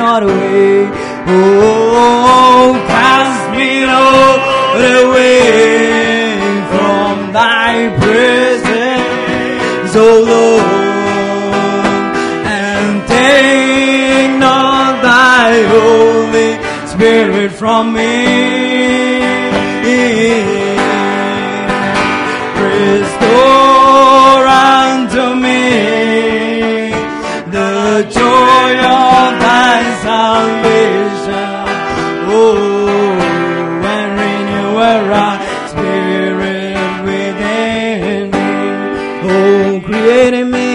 not away. Oh, cast me not away from thy presence, O Lord, and take not thy Holy Spirit from me. Restore unto me the joy of thy salvation. Oh, and renew a right spirit within me. Oh, create in me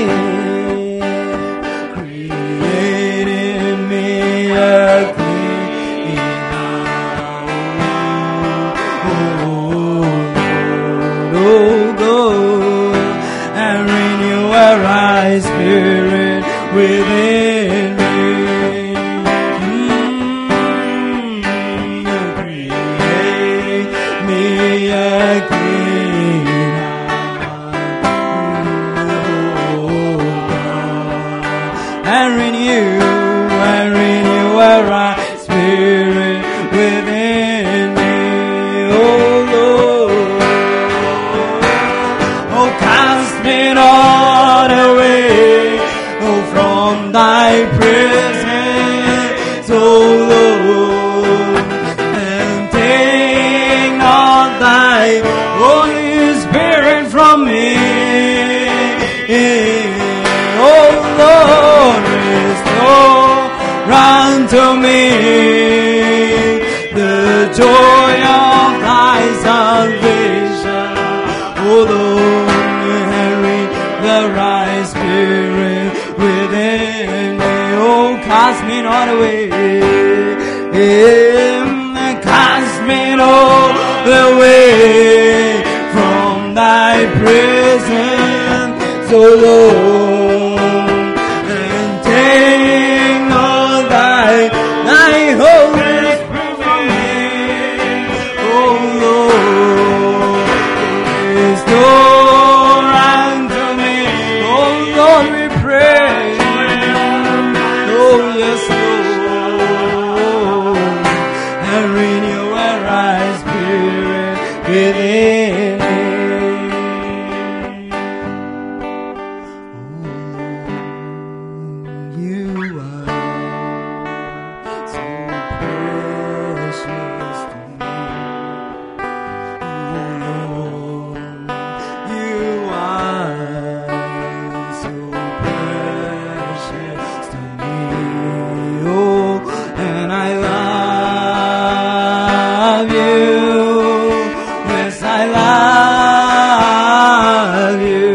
a clean heart. Oh, God, and renew a right spirit within me. Create me a clean heart. Oh, God, and renew a right spirit within me. Oh, Lord, oh, cast me not away, oh, from thy presence, oh, Lord, and take not thy Holy Spirit from me. Oh, Lord, restore unto me the joy of thy salvation. Oh, Lord, Henry, the right spirit within me. Oh, cast me not away. Cast me not away from thy presence, oh, Lord, and take not thy Holy Spirit from me. Oh, Lord, restore unto me. Oh, Lord, we pray. Oh, yes, Lord, and renew a right spirit within me. You are so precious to me. Oh, you are so precious to me. Oh, and I love you. Yes, I love you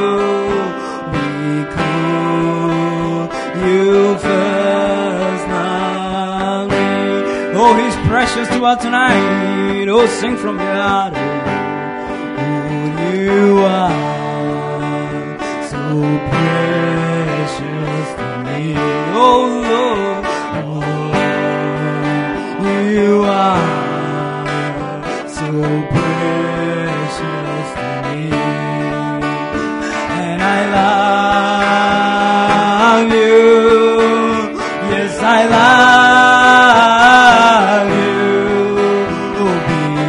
because you first loved me. Oh, he's precious to us tonight. Oh, sing from your heart. Oh, you are so precious to me. Oh, Lord, oh, you are so precious to me. And I love you. Yes, I love you. Oh,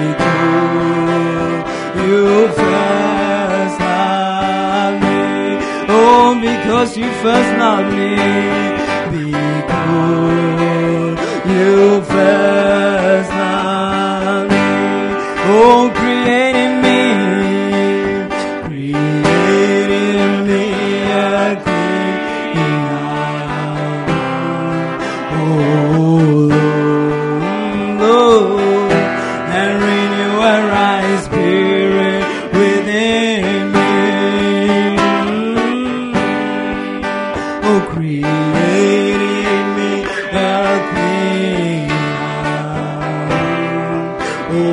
because you first loved me. Oh, because you first loved me. Because you first loved me. Oh, create in me a clean heart. Oh, Lord, and renew a right spirit within me. Oh, create in me a clean heart. Oh,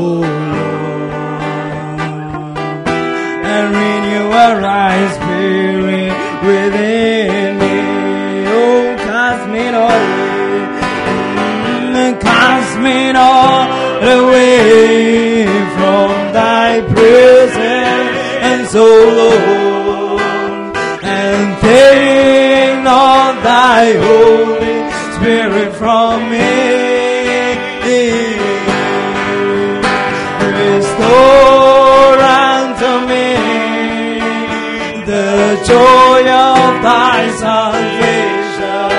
and renew a right spirit within me. Oh, cast me not away, cast me not away from thy presence, and so Lord, and take not thy Holy Spirit thy salvation,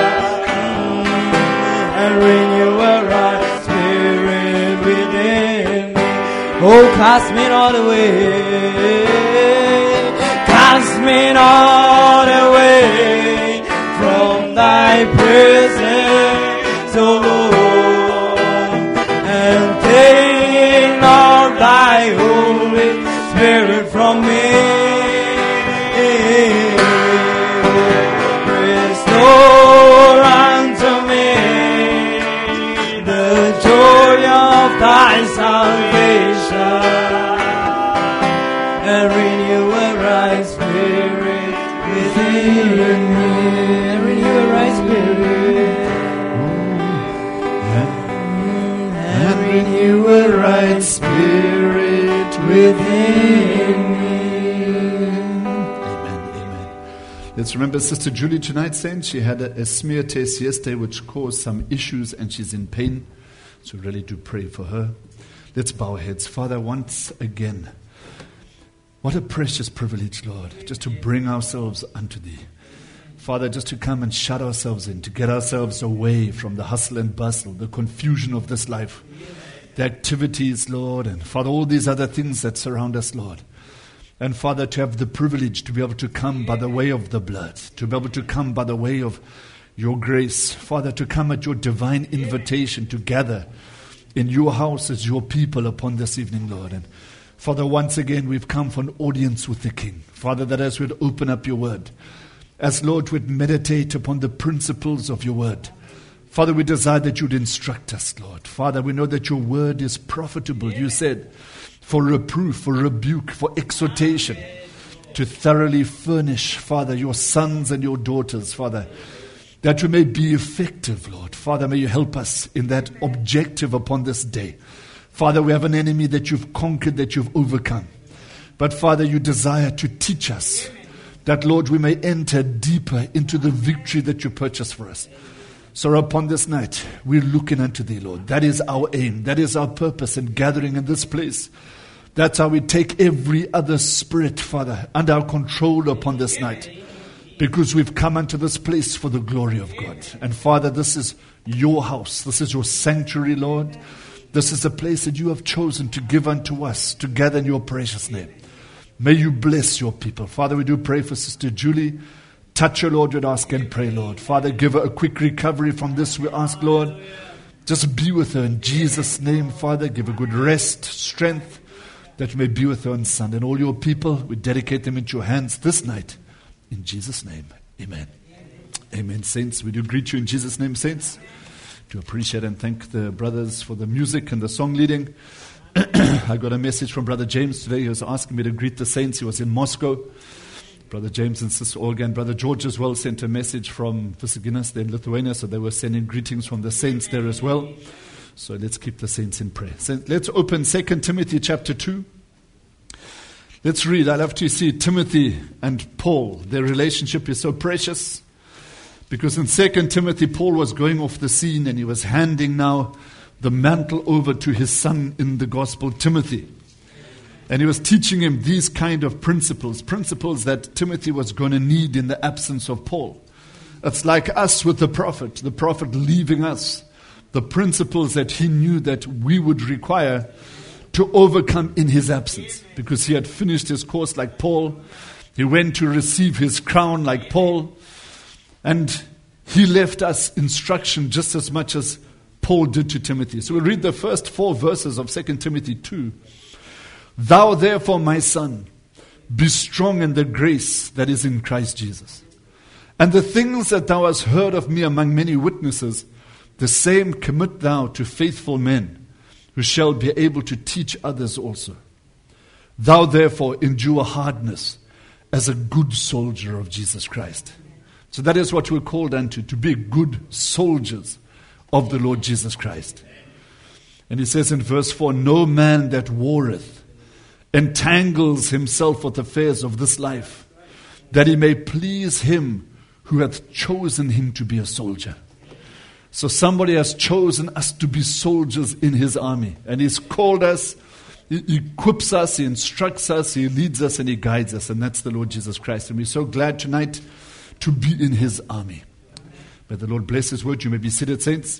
and renew a right spirit within me. Oh, cast me not away, cast me not away from thy presence, O Lord, and take not thy Holy Spirit from me. Restore unto me the joy of thy salvation, and renew a right spirit within me. Renew a right spirit, and renew a right spirit within me. Let's remember Sister Julie tonight, saints. She had a smear test yesterday which caused some issues and she's in pain. So really do pray for her. Let's bow our heads. Father, once again, what a precious privilege, Lord, just to bring ourselves unto Thee. Father, just to come and shut ourselves in, to get ourselves away from the hustle and bustle, the confusion of this life, the activities, Lord, and Father, all these other things that surround us, Lord. And Father, to have the privilege to be able to come by the way of the blood, to be able to come by the way of your grace. Father, to come at your divine invitation to gather in your house as your people upon this evening, Lord. And Father, once again, we've come for an audience with the King. Father, that as we'd open up your word, as Lord, we'd meditate upon the principles of your word. Father, we desire that you'd instruct us, Lord. Father, we know that your word is profitable. You said, for reproof, for rebuke, for exhortation, to thoroughly furnish, Father, your sons and your daughters, Father, that we may be effective, Lord. Father, may you help us in that objective upon this day. Father, we have an enemy that you've conquered, that you've overcome. But Father, you desire to teach us that, Lord, we may enter deeper into the victory that you purchased for us. So upon this night, we're looking unto thee, Lord. That is our aim. That is our purpose in gathering in this place. That's how we take every other spirit, Father, under our control upon this night. Because we've come unto this place for the glory of God. And Father, this is your house. This is your sanctuary, Lord. This is a place that you have chosen to give unto us, to gather in your precious name. May you bless your people. Father, we do pray for Sister Julie. Touch her, Lord, we'd ask and pray, Lord. Father, give her a quick recovery from this, we ask, Lord. Just be with her in Jesus' name, Father. Give her good rest, strength, that you may be with her on Sunday. And all your people, we dedicate them into your hands this night. In Jesus' name, amen. Amen, saints. We do greet you in Jesus' name, saints. To appreciate and thank the brothers for the music and the song leading. I got a message from Brother James today. He was asking me to greet the saints. He was in Moscow. Brother James and Sister Olga and Brother George as well sent a message from Visaginas there in Lithuania, so they were sending greetings from the saints there as well. So let's keep the saints in prayer. So let's open 2 Timothy chapter 2. Let's read. I love to see Timothy and Paul. Their relationship is so precious because in 2 Timothy, Paul was going off the scene and he was handing now the mantle over to his son in the gospel, Timothy. And he was teaching him these kind of principles that Timothy was going to need in the absence of Paul. It's like us with the prophet leaving us. The principles that he knew that we would require to overcome in his absence. Because he had finished his course like Paul. He went to receive his crown like Paul. And he left us instruction just as much as Paul did to Timothy. So we'll read the first 4 verses of 2 Timothy 2. Thou therefore, my son, be strong in the grace that is in Christ Jesus. And the things that thou hast heard of me among many witnesses, the same commit thou to faithful men, who shall be able to teach others also. Thou therefore endure hardness as a good soldier of Jesus Christ. So that is what we're called unto, to be good soldiers of the Lord Jesus Christ. And he says in verse 4, no man that warreth entangles himself with affairs of this life, that he may please him who hath chosen him to be a soldier. So somebody has chosen us to be soldiers in his army. And he's called us, he equips us, he instructs us, he leads us, and he guides us. And that's the Lord Jesus Christ. And we're so glad tonight to be in his army. May the Lord bless his word. You may be seated, saints.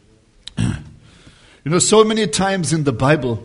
You know, so many times in the Bible,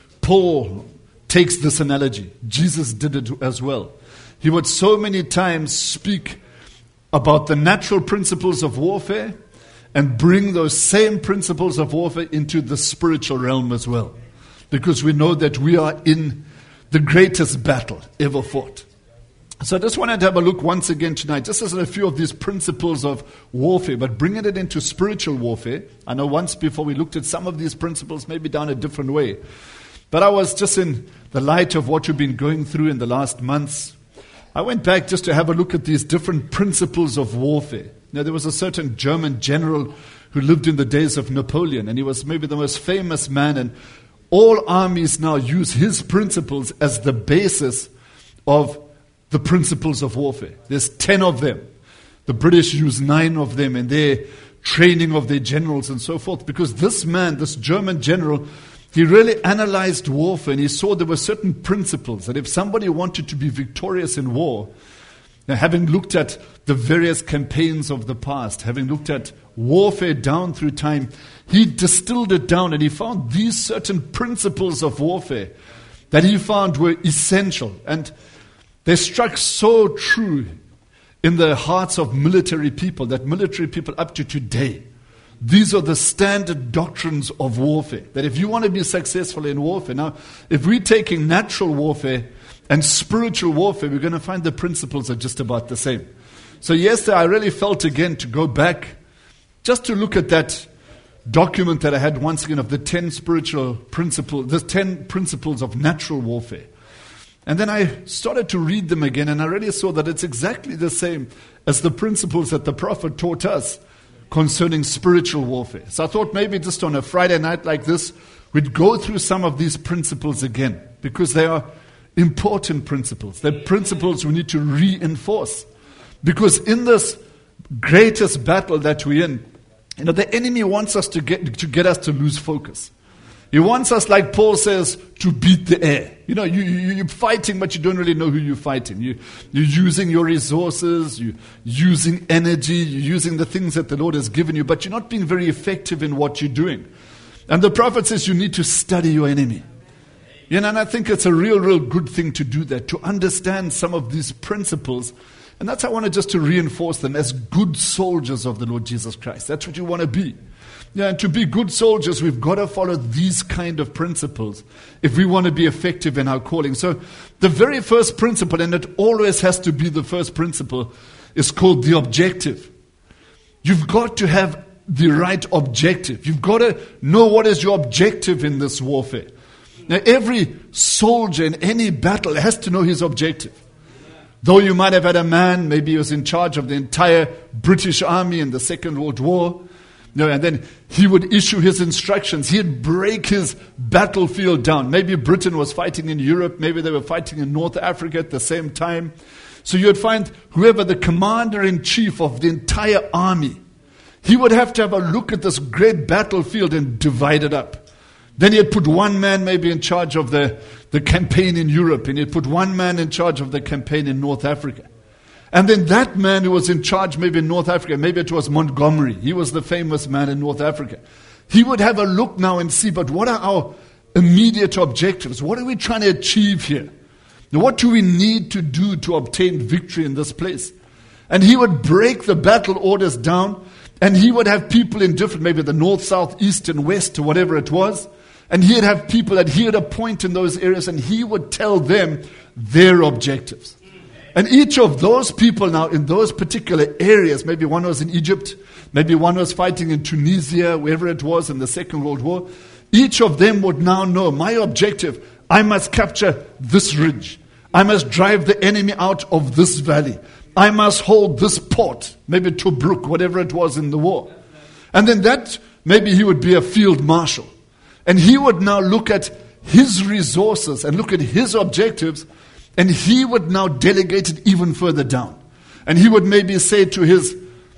Paul takes this analogy. Jesus did it as well. He would so many times speak about the natural principles of warfare and bring those same principles of warfare into the spiritual realm as well. Because we know that we are in the greatest battle ever fought. So I just wanted to have a look once again tonight, just as a few of these principles of warfare, but bringing it into spiritual warfare. I know once before we looked at some of these principles, maybe down a different way. But I was just in the light of what you've been going through in the last months. I went back just to have a look at these different principles of warfare. Now, there was a certain German general who lived in the days of Napoleon, and he was maybe the most famous man, and all armies now use his principles as the basis of the principles of warfare. There's 10 of them. The British use 9 of them in their training of their generals and so forth, because this man, this German general, he really analyzed warfare, and he saw there were certain principles that if somebody wanted to be victorious in war, now having looked at the various campaigns of the past, having looked at warfare down through time, he distilled it down and he found these certain principles of warfare that he found were essential, and they struck so true in the hearts of military people that military people up to today, these are the standard doctrines of warfare. That if you want to be successful in warfare, now if we're taking natural warfare and spiritual warfare, we're going to find the principles are just about the same. So yesterday I really felt again to go back just to look at that document that I had once again of the 10 spiritual principles, the 10 principles of natural warfare. And then I started to read them again, and I really saw that it's exactly the same as the principles that the prophet taught us concerning spiritual warfare. So I thought maybe just on a Friday night like this, we'd go through some of these principles again, because they are important principles. They're principles we need to reinforce. Because in this greatest battle that we're in, you know, the enemy wants us to get us to lose focus. He wants us, like Paul says, to beat the air. You know, you're fighting, but you don't really know who you're fighting. You're using your resources, you're using energy, you're using the things that the Lord has given you, but you're not being very effective in what you're doing. And the prophet says you need to study your enemy. You know, and I think it's a real good thing to do that, to understand some of these principles. And that's how I wanted just to reinforce them as good soldiers of the Lord Jesus Christ. That's what you want to be. Yeah, and to be good soldiers, we've got to follow these kind of principles if we want to be effective in our calling. So the very first principle, and it always has to be the first principle, is called the objective. You've got to have the right objective. You've got to know what is your objective in this warfare. Now, every soldier in any battle has to know his objective. Though you might have had a man, maybe he was in charge of the entire British Army in the Second World War, and then he would issue his instructions. He'd break his battlefield down. Maybe Britain was fighting in Europe. Maybe they were fighting in North Africa at the same time. So you'd find whoever the commander-in-chief of the entire army, he would have to have a look at this great battlefield and divide it up. Then he'd put one man maybe in charge of the campaign in Europe, and he'd put one man in charge of the campaign in North Africa. And then that man who was in charge maybe in North Africa, maybe it was Montgomery. He was the famous man in North Africa. He would have a look now and see, but what are our immediate objectives? What are we trying to achieve here? Now, what do we need to do to obtain victory in this place? And he would break the battle orders down, and he would have people in different, maybe the north, south, east, and west, or whatever it was. And he'd have people that he would appoint in those areas, and he would tell them their objectives. And each of those people now in those particular areas, maybe one was in Egypt, maybe one was fighting in Tunisia, wherever it was in the Second World War, each of them would now know, my objective, I must capture this ridge. I must drive the enemy out of this valley. I must hold this port, maybe Tobruk, whatever it was in the war. And then that, maybe he would be a field marshal. And he would now look at his resources and look at his objectives, and he would now delegate it even further down. And he would maybe say to his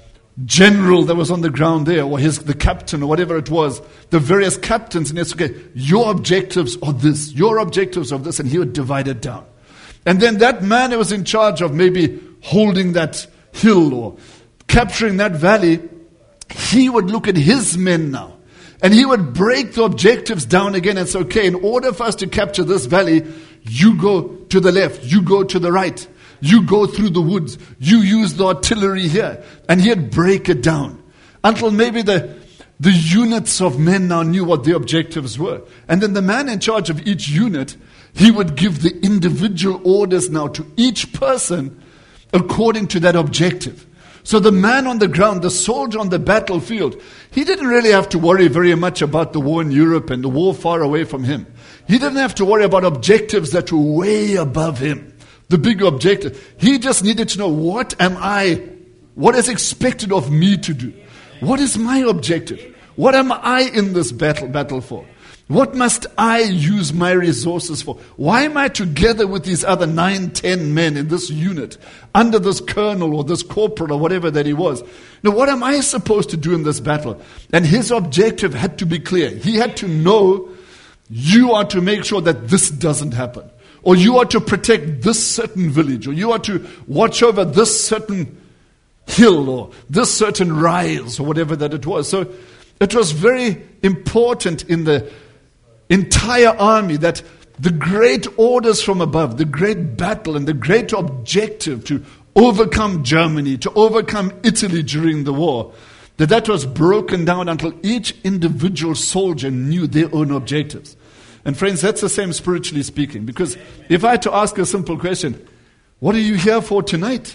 general that was on the ground there, or the captain or whatever it was, the various captains, and it's okay, your objectives are this, your objectives are this, and he would divide it down. And then that man who was in charge of maybe holding that hill or capturing that valley, he would look at his men now. And he would break the objectives down again and say, okay, in order for us to capture this valley, you go to the left, you go to the right, you go through the woods, you use the artillery here. And he'd break it down until maybe the units of men now knew what their objectives were. And then the man in charge of each unit, he would give the individual orders now to each person according to that objective. So the man on the ground, the soldier on the battlefield, he didn't really have to worry very much about the war in Europe and the war far away from him. He didn't have to worry about objectives that were way above him, the big objective. He just needed to know, what is expected of me to do? What is my objective? What am I in this battle for? What must I use my resources for? Why am I together with these other 9, 10 men in this unit, under this colonel or this corporal or whatever that he was? Now, what am I supposed to do in this battle? And his objective had to be clear. He had to know, you are to make sure that this doesn't happen. Or you are to protect this certain village. Or you are to watch over this certain hill or this certain rise or whatever that it was. So it was very important in the entire army that the great orders from above, the great battle and the great objective to overcome Germany, to overcome Italy during the war, that was broken down until each individual soldier knew their own objectives. And friends, that's the same spiritually speaking. Because if I had to ask a simple question, what are you here for tonight?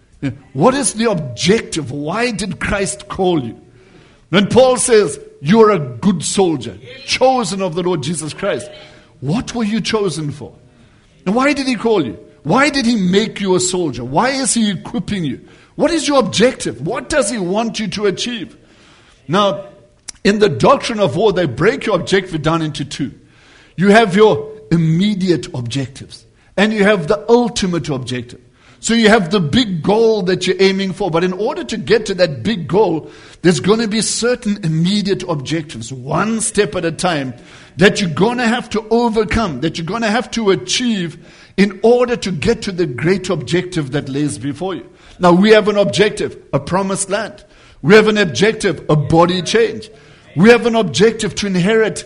What is the objective? Why did Christ call you? When Paul says, you're a good soldier, chosen of the Lord Jesus Christ, what were you chosen for? And why did he call you? Why did he make you a soldier? Why is he equipping you? What is your objective? What does he want you to achieve? Now, in the doctrine of war, they break your objective down into two. You have your immediate objectives, and you have the ultimate objective. So you have the big goal that you're aiming for, but in order to get to that big goal, there's going to be certain immediate objectives, one step at a time, that you're going to have to overcome, that you're going to have to achieve in order to get to the great objective that lays before you. Now, we have an objective, a promised land. We have an objective, a body change. We have an objective to inherit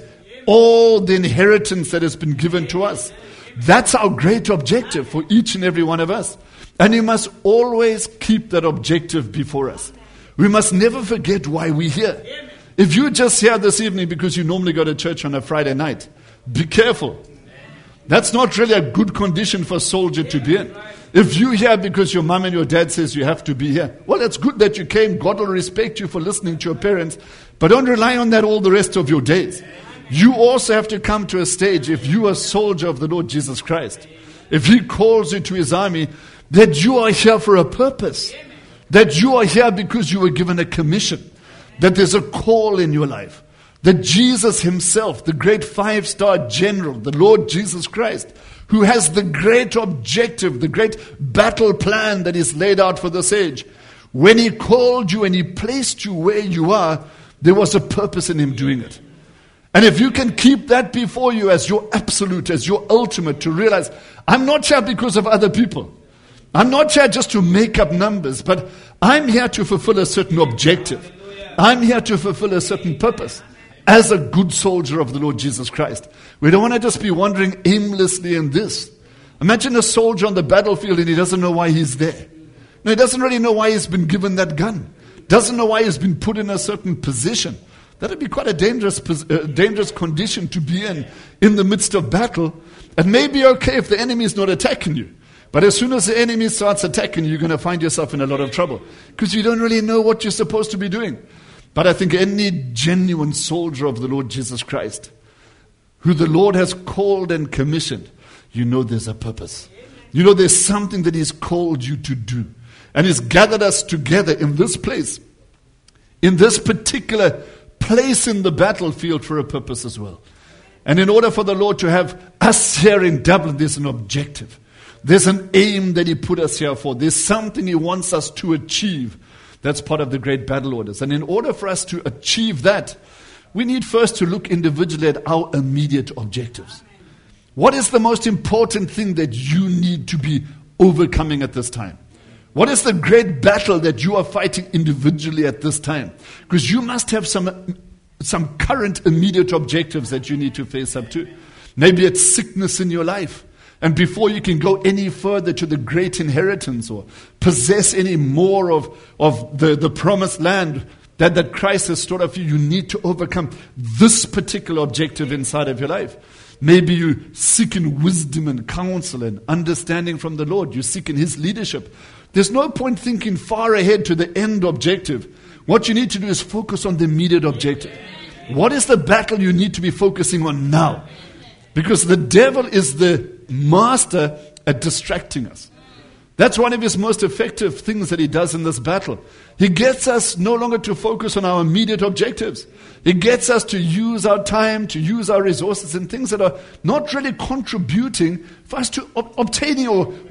all the inheritance that has been given to us. That's our great objective for each and every one of us. And we must always keep that objective before us. We must never forget why we're here. If you're just here this evening because you normally go to church on a Friday night, be careful. That's not really a good condition for a soldier to be in. If you're here because your mom and your dad says you have to be here, well, it's good that you came. God will respect you for listening to your parents. But don't rely on that all the rest of your days. You also have to come to a stage, if you are a soldier of the Lord Jesus Christ, if he calls you to his army, that you are here for a purpose. That you are here because you were given a commission. That there's a call in your life. That Jesus himself, the great 5-star general, the Lord Jesus Christ, who has the great objective, the great battle plan that is laid out for this age, when he called you and he placed you where you are, there was a purpose in him doing it. And if you can keep that before you as your absolute, as your ultimate, to realize, I'm not here because of other people. I'm not here just to make up numbers, but I'm here to fulfill a certain objective. I'm here to fulfill a certain purpose as a good soldier of the Lord Jesus Christ. We don't want to just be wandering aimlessly in this. Imagine a soldier on the battlefield and he doesn't know why he's there. No, he doesn't really know why he's been given that gun. Doesn't know why he's been put in a certain position. That would be quite a dangerous condition to be in the midst of battle. It may be okay if the enemy is not attacking you. But as soon as the enemy starts attacking you, you're going to find yourself in a lot of trouble. Because you don't really know what you're supposed to be doing. But I think any genuine soldier of the Lord Jesus Christ, who the Lord has called and commissioned, you know there's a purpose. You know there's something that he's called you to do. And he's gathered us together in this place, in this particular place in the battlefield for a purpose as well. And in order for the Lord to have us here in Dublin, there's an objective. There's an aim that he put us here for. There's something he wants us to achieve. That's part of the great battle orders. And in order for us to achieve that, we need first to look individually at our immediate objectives. What is the most important thing that you need to be overcoming at this time? What is the great battle that you are fighting individually at this time? Because you must have some current immediate objectives that you need to face up to. Maybe it's sickness in your life. And before you can go any further to the great inheritance or possess any more of the promised land that Christ has stored up for you, you need to overcome this particular objective inside of your life. Maybe you seek in wisdom and counsel and understanding from the Lord. You seek in His leadership. There's no point thinking far ahead to the end objective. What you need to do is focus on the immediate objective. What is the battle you need to be focusing on now? Because the devil is the master at distracting us. That's one of his most effective things that he does in this battle. He gets us no longer to focus on our immediate objectives. He gets us to use our time, to use our resources in things that are not really contributing for us to obtaining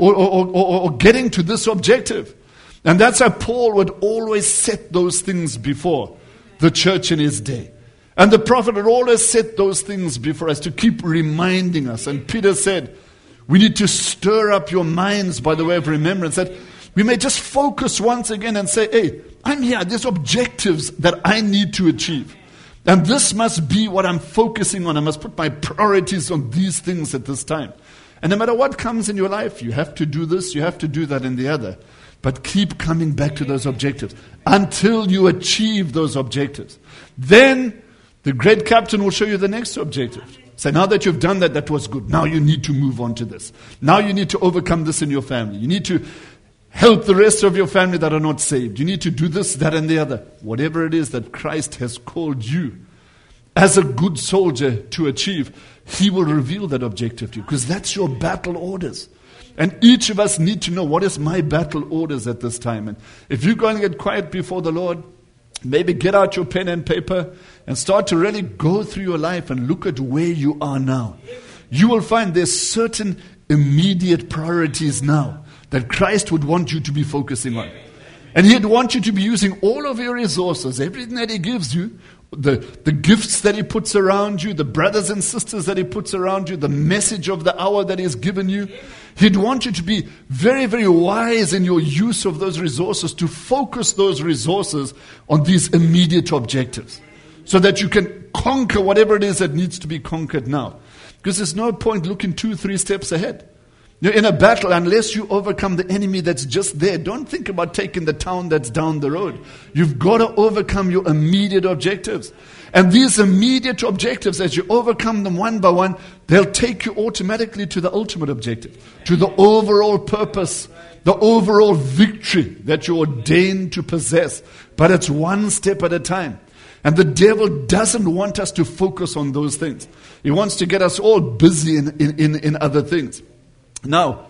or getting to this objective. And that's how Paul would always set those things before the church in his day. And the prophet would always set those things before us to keep reminding us. And Peter said, we need to stir up your minds by the way of remembrance, that we may just focus once again and say, hey, I'm here. There's objectives that I need to achieve. And this must be what I'm focusing on. I must put my priorities on these things at this time. And no matter what comes in your life, you have to do this, you have to do that and the other. But keep coming back to those objectives until you achieve those objectives. Then the great captain will show you the next objective. Say, now that you've done that, that was good. Now you need to move on to this. Now you need to overcome this in your family. You need to help the rest of your family that are not saved. You need to do this, that, and the other. Whatever it is that Christ has called you as a good soldier to achieve, He will reveal that objective to you. Because that's your battle orders. And each of us need to know, what is my battle orders at this time? And if you're going to get quiet before the Lord, maybe get out your pen and paper and start to really go through your life and look at where you are now. You will find there's certain immediate priorities now that Christ would want you to be focusing on. And He'd want you to be using all of your resources, everything that He gives you, the gifts that He puts around you, the brothers and sisters that He puts around you, the message of the hour that He has given you. He'd want you to be very, very wise in your use of those resources, to focus those resources on these immediate objectives so that you can conquer whatever it is that needs to be conquered now. Because there's no point looking 2-3 steps ahead. You're in a battle, unless you overcome the enemy that's just there. Don't think about taking the town that's down the road. You've got to overcome your immediate objectives. And these immediate objectives, as you overcome them one by one, they'll take you automatically to the ultimate objective, to the overall purpose, the overall victory that you're ordained to possess. But it's one step at a time. And the devil doesn't want us to focus on those things. He wants to get us all busy in other things. Now,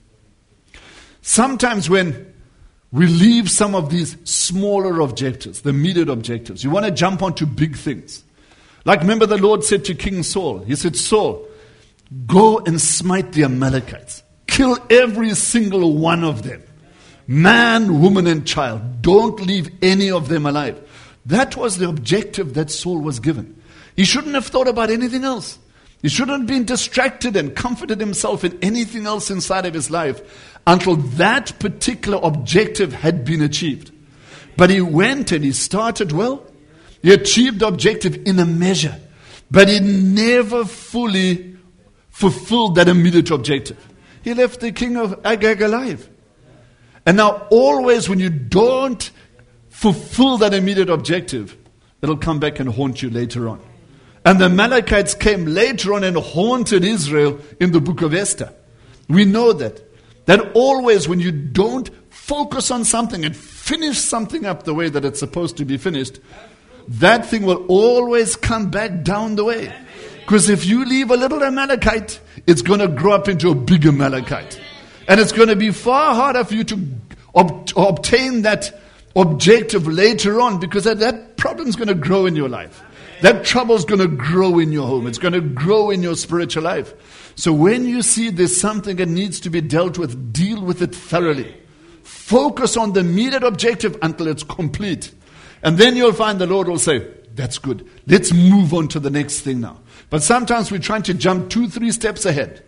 sometimes when we leave some of these smaller objectives, the immediate objectives, you want to jump onto big things. Like, remember the Lord said to King Saul, He said, Saul, go and smite the Amalekites. Kill every single one of them. Man, woman, and child. Don't leave any of them alive. That was the objective that Saul was given. He shouldn't have thought about anything else. He shouldn't have been distracted and comforted himself in anything else inside of his life until that particular objective had been achieved. But he went and he started well. He achieved the objective in a measure. But he never fully fulfilled that immediate objective. He left the king of Agag alive. And now always when you don't fulfill that immediate objective, it'll come back and haunt you later on. And the Amalekites came later on and haunted Israel in the book of Esther. We know that always when you don't focus on something and finish something up the way that it's supposed to be finished, that thing will always come back down the way. Because if you leave a little Amalekite, it's going to grow up into a big Amalekite. And it's going to be far harder for you to obtain that objective later on, because that problem's going to grow in your life. That trouble's going to grow in your home. It's going to grow in your spiritual life. So when you see there's something that needs to be dealt with, deal with it thoroughly. Focus on the immediate objective until it's complete. And then you'll find the Lord will say, that's good. Let's move on to the next thing now. But sometimes we're trying to jump 2-3 steps ahead.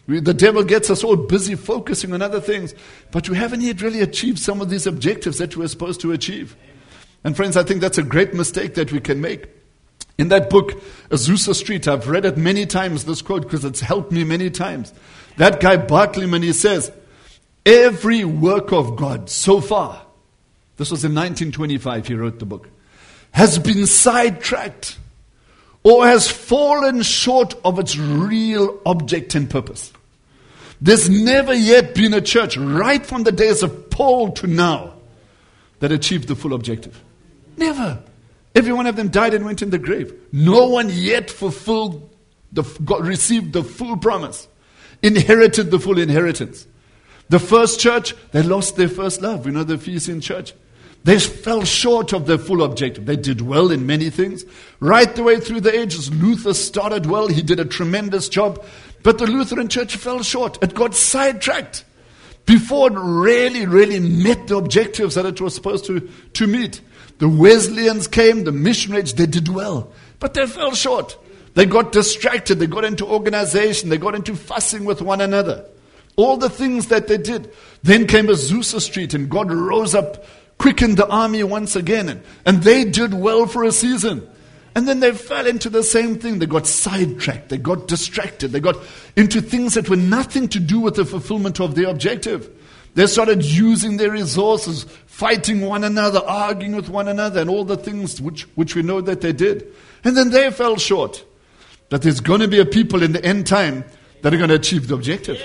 The devil gets us all busy focusing on other things, but we haven't yet really achieved some of these objectives that we're supposed to achieve. And friends, I think that's a great mistake that we can make. In that book, Azusa Street, I've read it many times, this quote, because it's helped me many times. That guy Barclayman, he says, every work of God so far, this was in 1925, he wrote the book, has been sidetracked or has fallen short of its real object and purpose. There's never yet been a church, right from the days of Paul to now, that achieved the full objective. Never. Every one of them died and went in the grave. No one yet received the full promise, inherited the full inheritance. The first church, they lost their first love. We know the Ephesian church. They fell short of their full objective. They did well in many things. Right the way through the ages, Luther started well. He did a tremendous job. But the Lutheran church fell short. It got sidetracked before it really met the objectives that it was supposed to meet. The Wesleyans came, the missionaries, they did well. But they fell short. They got distracted. They got into organization. They got into fussing with one another. All the things that they did. Then came Azusa Street, and God rose up, quickened the army once again. And they did well for a season. And then they fell into the same thing. They got sidetracked. They got distracted. They got into things that were nothing to do with the fulfillment of their objective. They started using their resources, fighting one another, arguing with one another, and all the things which we know that they did. And then they fell short. But there's going to be a people in the end time that are going to achieve the objective.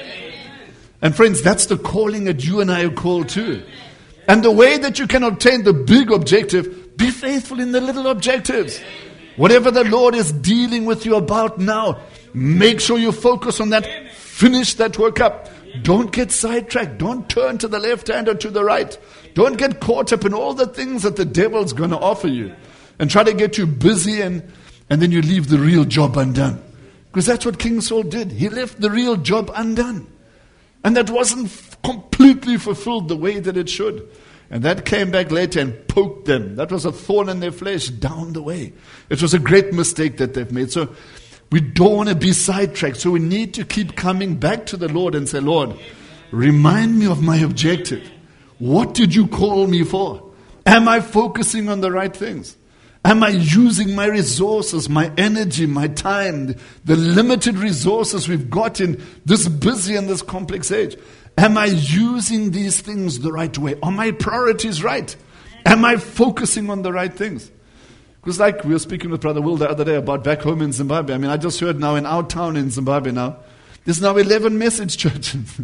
And friends, that's the calling that you and I are called to. And the way that you can obtain the big objective, be faithful in the little objectives. Whatever the Lord is dealing with you about now, make sure you focus on that. Finish that work up. Don't get sidetracked. Don't turn to the left hand or to the right. Don't get caught up in all the things that the devil's going to offer you and try to get you busy and then you leave the real job undone. Because that's what King Saul did. He left the real job undone. And that wasn't completely fulfilled the way that it should. And that came back later and poked them. That was a thorn in their flesh down the way. It was a great mistake that they've made. So we don't want to be sidetracked. So we need to keep coming back to the Lord and say, Lord, remind me of my objective. What did you call me for? Am I focusing on the right things? Am I using my resources, my energy, my time, the limited resources we've got in this busy and this complex age? Am I using these things the right way? Are my priorities right? Am I focusing on the right things? Because like we were speaking with Brother Will the other day about back home in Zimbabwe. I mean, I just heard now in our town in Zimbabwe now, there's now 11 message churches.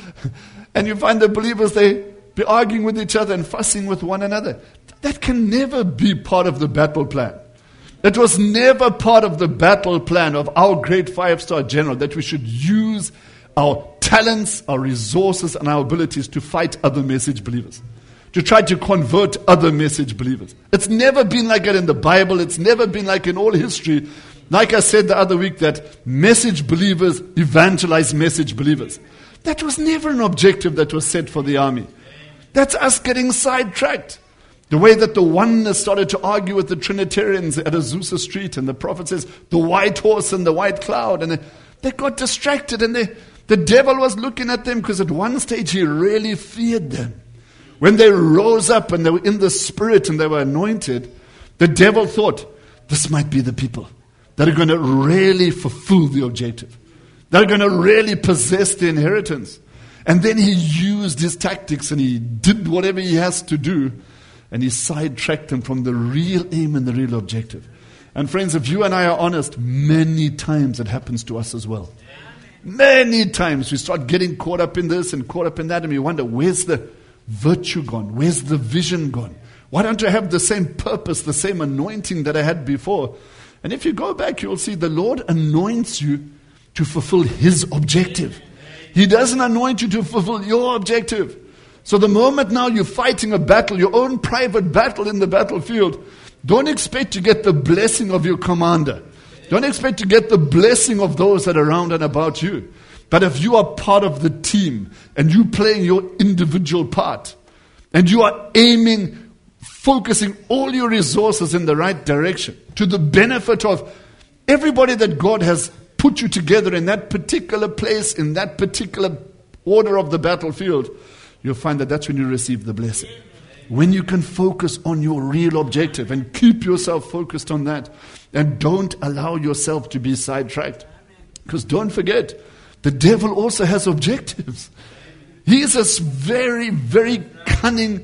And you find the believers, they be arguing with each other and fussing with one another. That can never be part of the battle plan. That was never part of the battle plan of our great 5-star general, that we should use our talents, our resources, and our abilities to fight other message believers, to try to convert other message believers. It's never been like it in the Bible. It's never been like in all history. Like I said the other week, that message believers evangelize message believers. That was never an objective that was set for the army. That's us getting sidetracked. The way that the oneness started to argue with the Trinitarians at Azusa Street, and the prophet says, the white horse and the white cloud, and they got distracted, and the devil was looking at them because at one stage he really feared them. When they rose up and they were in the Spirit and they were anointed, the devil thought, this might be the people that are going to really fulfill the objective. They're going to really possess the inheritance. And then he used his tactics and he did whatever he has to do, and he sidetracked them from the real aim and the real objective. And friends, if you and I are honest, many times it happens to us as well. Many times we start getting caught up in this and caught up in that, and we wonder, where's the virtue gone? Where's the vision gone? Why don't I have the same purpose, the same anointing that I had before? And if you go back, you'll see the Lord anoints you to fulfill His objective. He doesn't anoint you to fulfill your objective. So the moment now you're fighting a battle, your own private battle in the battlefield, don't expect to get the blessing of your commander. Don't expect to get the blessing of those that are around and about you. But if you are part of the team and you playing your individual part and you are aiming, focusing all your resources in the right direction to the benefit of everybody that God has put you together in that particular place, in that particular order of the battlefield, you'll find that that's when you receive the blessing. When you can focus on your real objective and keep yourself focused on that, and don't allow yourself to be sidetracked. Because don't forget, the devil also has objectives. He is a very, very cunning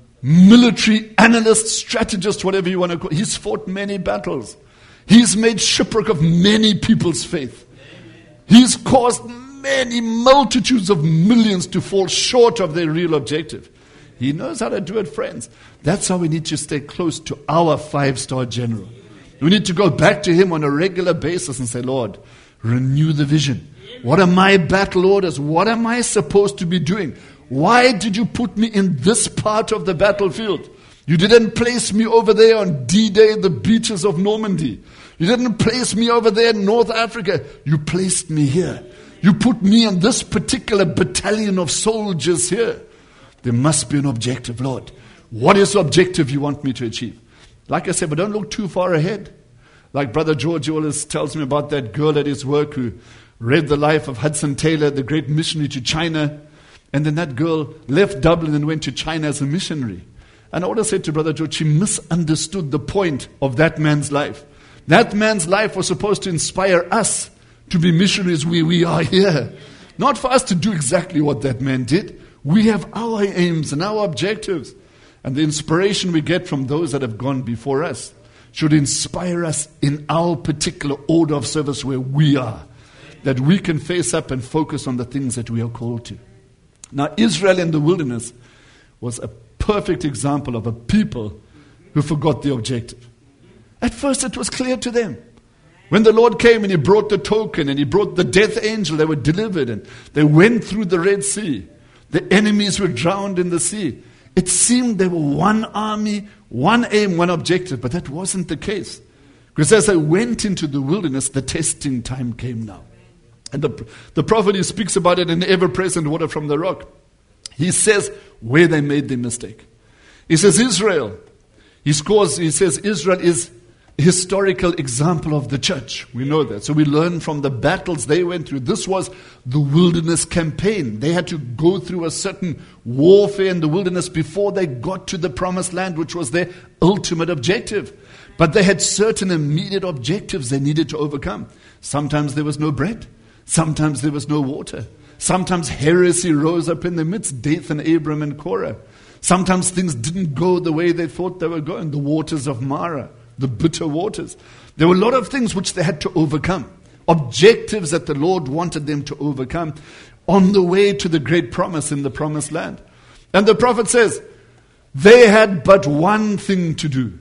military analyst, strategist, whatever you want to call it. He's fought many battles. He's made shipwreck of many people's faith. He's caused many multitudes of millions to fall short of their real objective. He knows how to do it, friends. That's how we need to stay close to our 5-star general. We need to go back to him on a regular basis and say, Lord, renew the vision. What are my battle orders? What am I supposed to be doing? Why did you put me in this part of the battlefield? You didn't place me over there on D-Day, the beaches of Normandy. You didn't place me over there in North Africa. You placed me here. You put me in this particular battalion of soldiers here. There must be an objective, Lord. What is the objective you want me to achieve? Like I said, but don't look too far ahead. Like Brother George always tells me about that girl at his work who read the life of Hudson Taylor, the great missionary to China. And then that girl left Dublin and went to China as a missionary. And I always said to Brother George, she misunderstood the point of that man's life. That man's life was supposed to inspire us to be missionaries where we are here. Not for us to do exactly what that man did. We have our aims and our objectives. And the inspiration we get from those that have gone before us should inspire us in our particular order of service where we are. That we can face up and focus on the things that we are called to. Now, Israel in the wilderness was a perfect example of a people who forgot the objective. At first it was clear to them. When the Lord came and He brought the token and He brought the death angel, they were delivered and they went through the Red Sea. The enemies were drowned in the sea. It seemed they were one army, one aim, one objective, but that wasn't the case. Because as they went into the wilderness, the testing time came now. And the prophet, he speaks about it in the ever-present water from the rock. He says where they made the mistake. He says Israel. He says Israel is a historical example of the church. We know that. So we learn from the battles they went through. This was the wilderness campaign. They had to go through a certain warfare in the wilderness before they got to the promised land, which was their ultimate objective. But they had certain immediate objectives they needed to overcome. Sometimes there was no bread. Sometimes there was no water. Sometimes heresy rose up in the midst, Dathan, Abram, and Korah. Sometimes things didn't go the way they thought they were going. The waters of Marah, the bitter waters. There were a lot of things which they had to overcome. Objectives that the Lord wanted them to overcome on the way to the great promise in the promised land. And the prophet says, they had but one thing to do.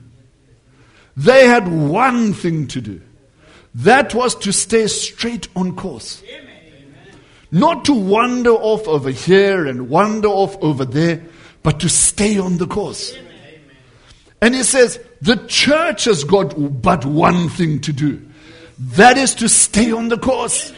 They had one thing to do. That was to stay straight on course. Not to wander off over here and wander off over there, but to stay on the course. And he says, the church has got but one thing to do. That is to stay on the course.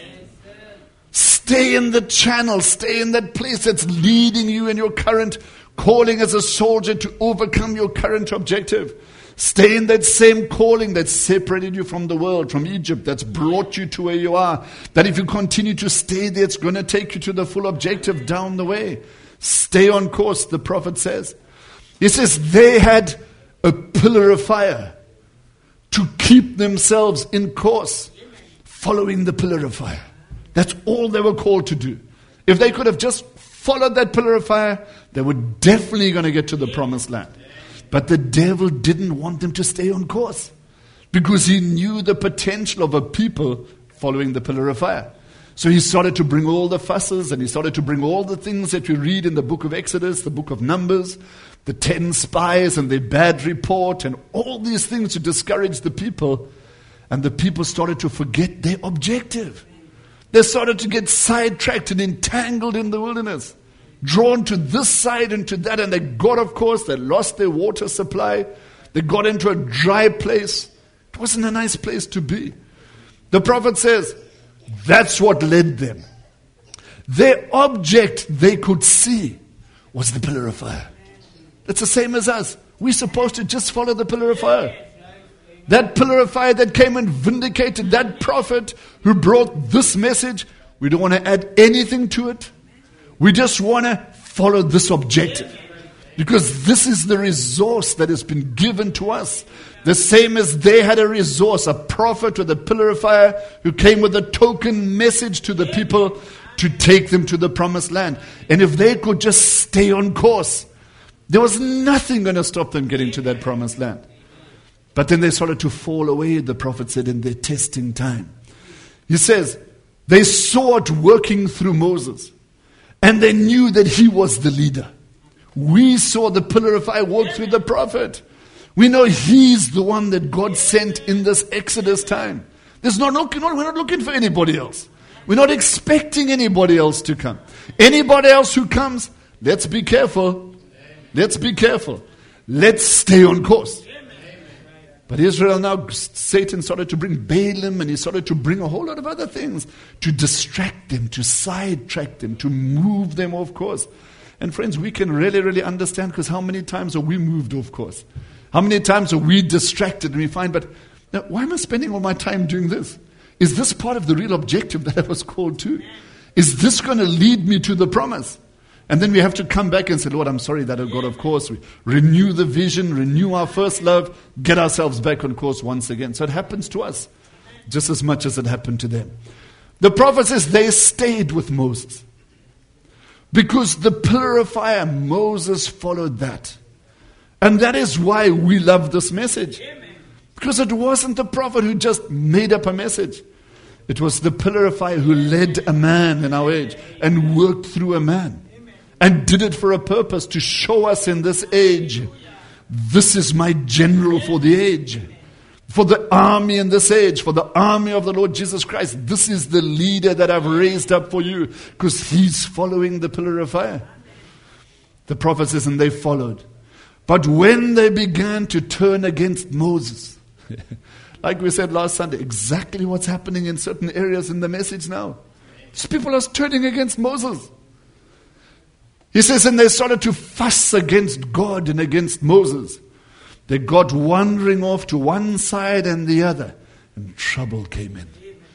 Stay in the channel. Stay in that place that's leading you in your current calling as a soldier to overcome your current objective. Stay in that same calling that separated you from the world, from Egypt, that's brought you to where you are. That if you continue to stay there, it's going to take you to the full objective down the way. Stay on course, the prophet says. He says they had a pillar of fire to keep themselves in course, following the pillar of fire. That's all they were called to do. If they could have just followed that pillar of fire, they were definitely going to get to the promised land. But the devil didn't want them to stay on course because he knew the potential of a people following the pillar of fire. So he started to bring all the fusses and he started to bring all the things that we read in the book of Exodus, the book of Numbers, the 10 spies and their bad report and all these things to discourage the people. And the people started to forget their objective. They started to get sidetracked and entangled in the wilderness. Drawn to this side and to that, and they got, of course, they lost their water supply. They got into a dry place. It wasn't a nice place to be. The prophet says, that's what led them. Their object they could see was the pillar of fire. It's the same as us. We're supposed to just follow the pillar of fire. That pillar of fire that came and vindicated that prophet who brought this message. We don't want to add anything to it. We just want to follow this objective. Because this is the resource that has been given to us. The same as they had a resource, a prophet with a pillar of fire who came with a token message to the people to take them to the promised land. And if they could just stay on course, there was nothing going to stop them getting to that promised land. But then they started to fall away, the prophet said, in their testing time. He says, they saw it working through Moses. And they knew that he was the leader. We saw the pillar of fire walk through the prophet. We know he's the one that God sent in this Exodus time. We're not looking for anybody else. We're not expecting anybody else to come. Anybody else who comes, let's be careful. Let's be careful. Let's stay on course. But Israel now, Satan started to bring Balaam, and he started to bring a whole lot of other things to distract them, to sidetrack them, to move them off course. And friends, we can really, really understand, because how many times are we moved off course? How many times are we distracted and we find, but now, why am I spending all my time doing this? Is this part of the real objective that I was called to? Is this going to lead me to the promise? And then we have to come back and say, Lord, I'm sorry that I got off course. We renew the vision, renew our first love, get ourselves back on course once again. So it happens to us just as much as it happened to them. The prophet says they stayed with Moses. Because the pillar of fire, Moses followed that. And that is why we love this message. Because it wasn't the prophet who just made up a message. It was the pillar of fire who led a man in our age and worked through a man. And did it for a purpose, to show us in this age, this is my general for the age. For the army in this age, for the army of the Lord Jesus Christ. This is the leader that I've raised up for you, because he's following the pillar of fire. The prophet says, and they followed. But when they began to turn against Moses, like we said last Sunday, exactly what's happening in certain areas in the message now. These people are turning against Moses. He says, and they started to fuss against God and against Moses. They got wandering off to one side and the other, and trouble came in.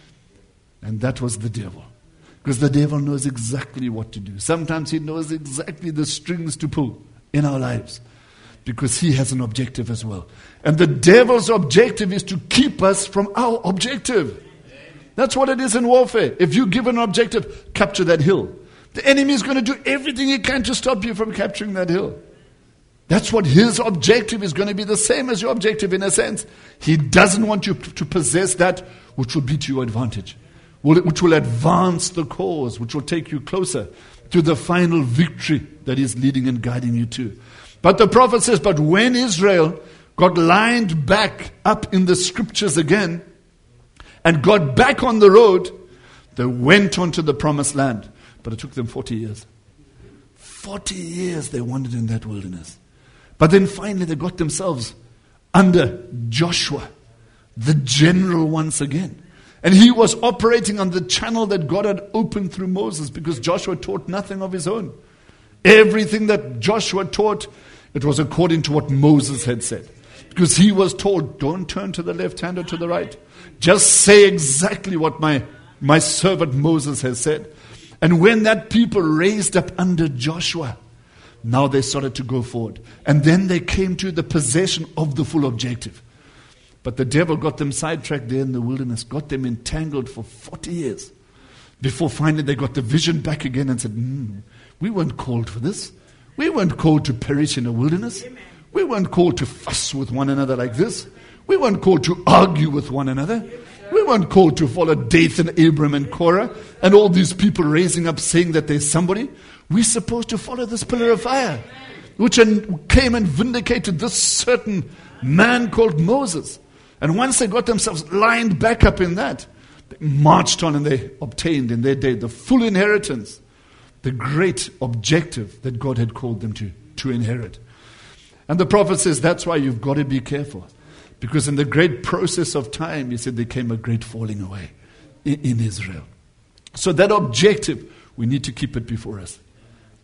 And that was the devil. Because the devil knows exactly what to do. Sometimes he knows exactly the strings to pull in our lives, because he has an objective as well. And the devil's objective is to keep us from our objective. That's what it is in warfare. If you give an objective, capture that hill. The enemy is going to do everything he can to stop you from capturing that hill. That's what his objective is going to be, the same as your objective in a sense. He doesn't want you to possess that which will be to your advantage, which will advance the cause, which will take you closer to the final victory that he's leading and guiding you to. But the prophet says, but when Israel got lined back up in the scriptures again and got back on the road, they went on to the promised land. But it took them 40 years. 40 years they wandered in that wilderness. But then finally they got themselves under Joshua, the general once again. And he was operating on the channel that God had opened through Moses, because Joshua taught nothing of his own. Everything that Joshua taught, it was according to what Moses had said. Because he was told, don't turn to the left hand or to the right. Just say exactly what my servant Moses has said. And when that people raised up under Joshua, now they started to go forward. And then they came to the possession of the full objective. But the devil got them sidetracked there in the wilderness, got them entangled for 40 years. Before finally they got the vision back again and said, we weren't called for this. We weren't called to perish in a wilderness. We weren't called to fuss with one another like this. We weren't called to argue with one another. We weren't called to follow Dathan, Abram, and Korah, and all these people raising up saying that there's somebody. We're supposed to follow this pillar of fire, which came and vindicated this certain man called Moses. And once they got themselves lined back up in that, they marched on and they obtained in their day the full inheritance, the great objective that God had called them to inherit. And the prophet says that's why you've got to be careful. Because in the great process of time, he said there came a great falling away in Israel. So that objective, we need to keep it before us.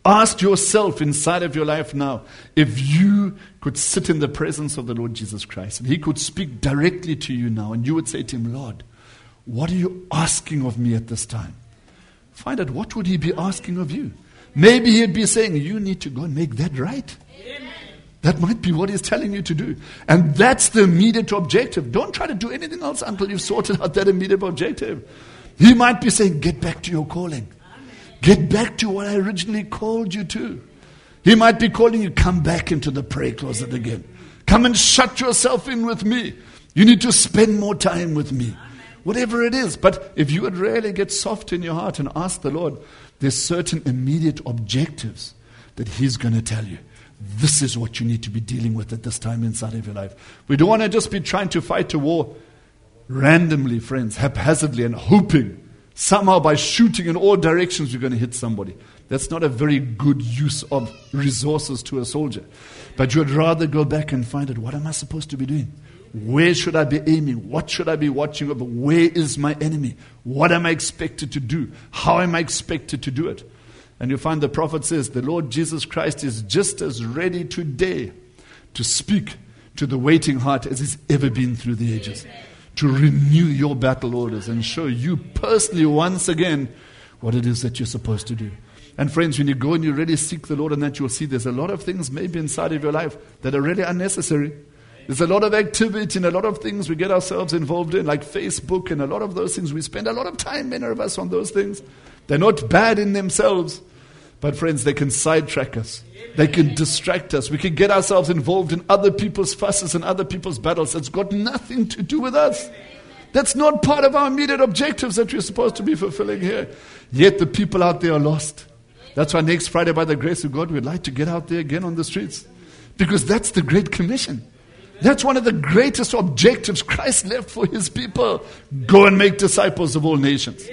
Ask yourself inside of your life now, if you could sit in the presence of the Lord Jesus Christ and He could speak directly to you now and you would say to Him, Lord, what are you asking of me at this time? Find out, what would He be asking of you? Maybe He'd be saying, you need to go and make that right. Amen. That might be what He's telling you to do. And that's the immediate objective. Don't try to do anything else until you've sorted out that immediate objective. He might be saying, get back to your calling. Get back to what I originally called you to. He might be calling you, come back into the prayer closet again. Come and shut yourself in with me. You need to spend more time with me. Whatever it is. But if you would really get soft in your heart and ask the Lord, there's certain immediate objectives that He's going to tell you. This is what you need to be dealing with at this time inside of your life. We don't want to just be trying to fight a war randomly, friends, haphazardly and hoping somehow by shooting in all directions you're going to hit somebody. That's not a very good use of resources to a soldier. But you'd rather go back and find out, what am I supposed to be doing? Where should I be aiming? What should I be watching over? Where is my enemy? What am I expected to do? How am I expected to do it? And you find the prophet says, the Lord Jesus Christ is just as ready today to speak to the waiting heart as He's ever been through the ages. To renew your battle orders and show you personally once again what it is that you're supposed to do. And friends, when you go and you really seek the Lord, and that you'll see there's a lot of things maybe inside of your life that are really unnecessary. There's a lot of activity and a lot of things we get ourselves involved in, like Facebook and a lot of those things. We spend a lot of time, many of us, on those things. They're not bad in themselves, but friends, they can sidetrack us. They can distract us. We can get ourselves involved in other people's fusses and other people's battles. It's got nothing to do with us. That's not part of our immediate objectives that we're supposed to be fulfilling here. Yet the people out there are lost. That's why next Friday, by the grace of God, we'd like to get out there again on the streets. Because that's the Great Commission. That's one of the greatest objectives Christ left for His people. Go and make disciples of all nations.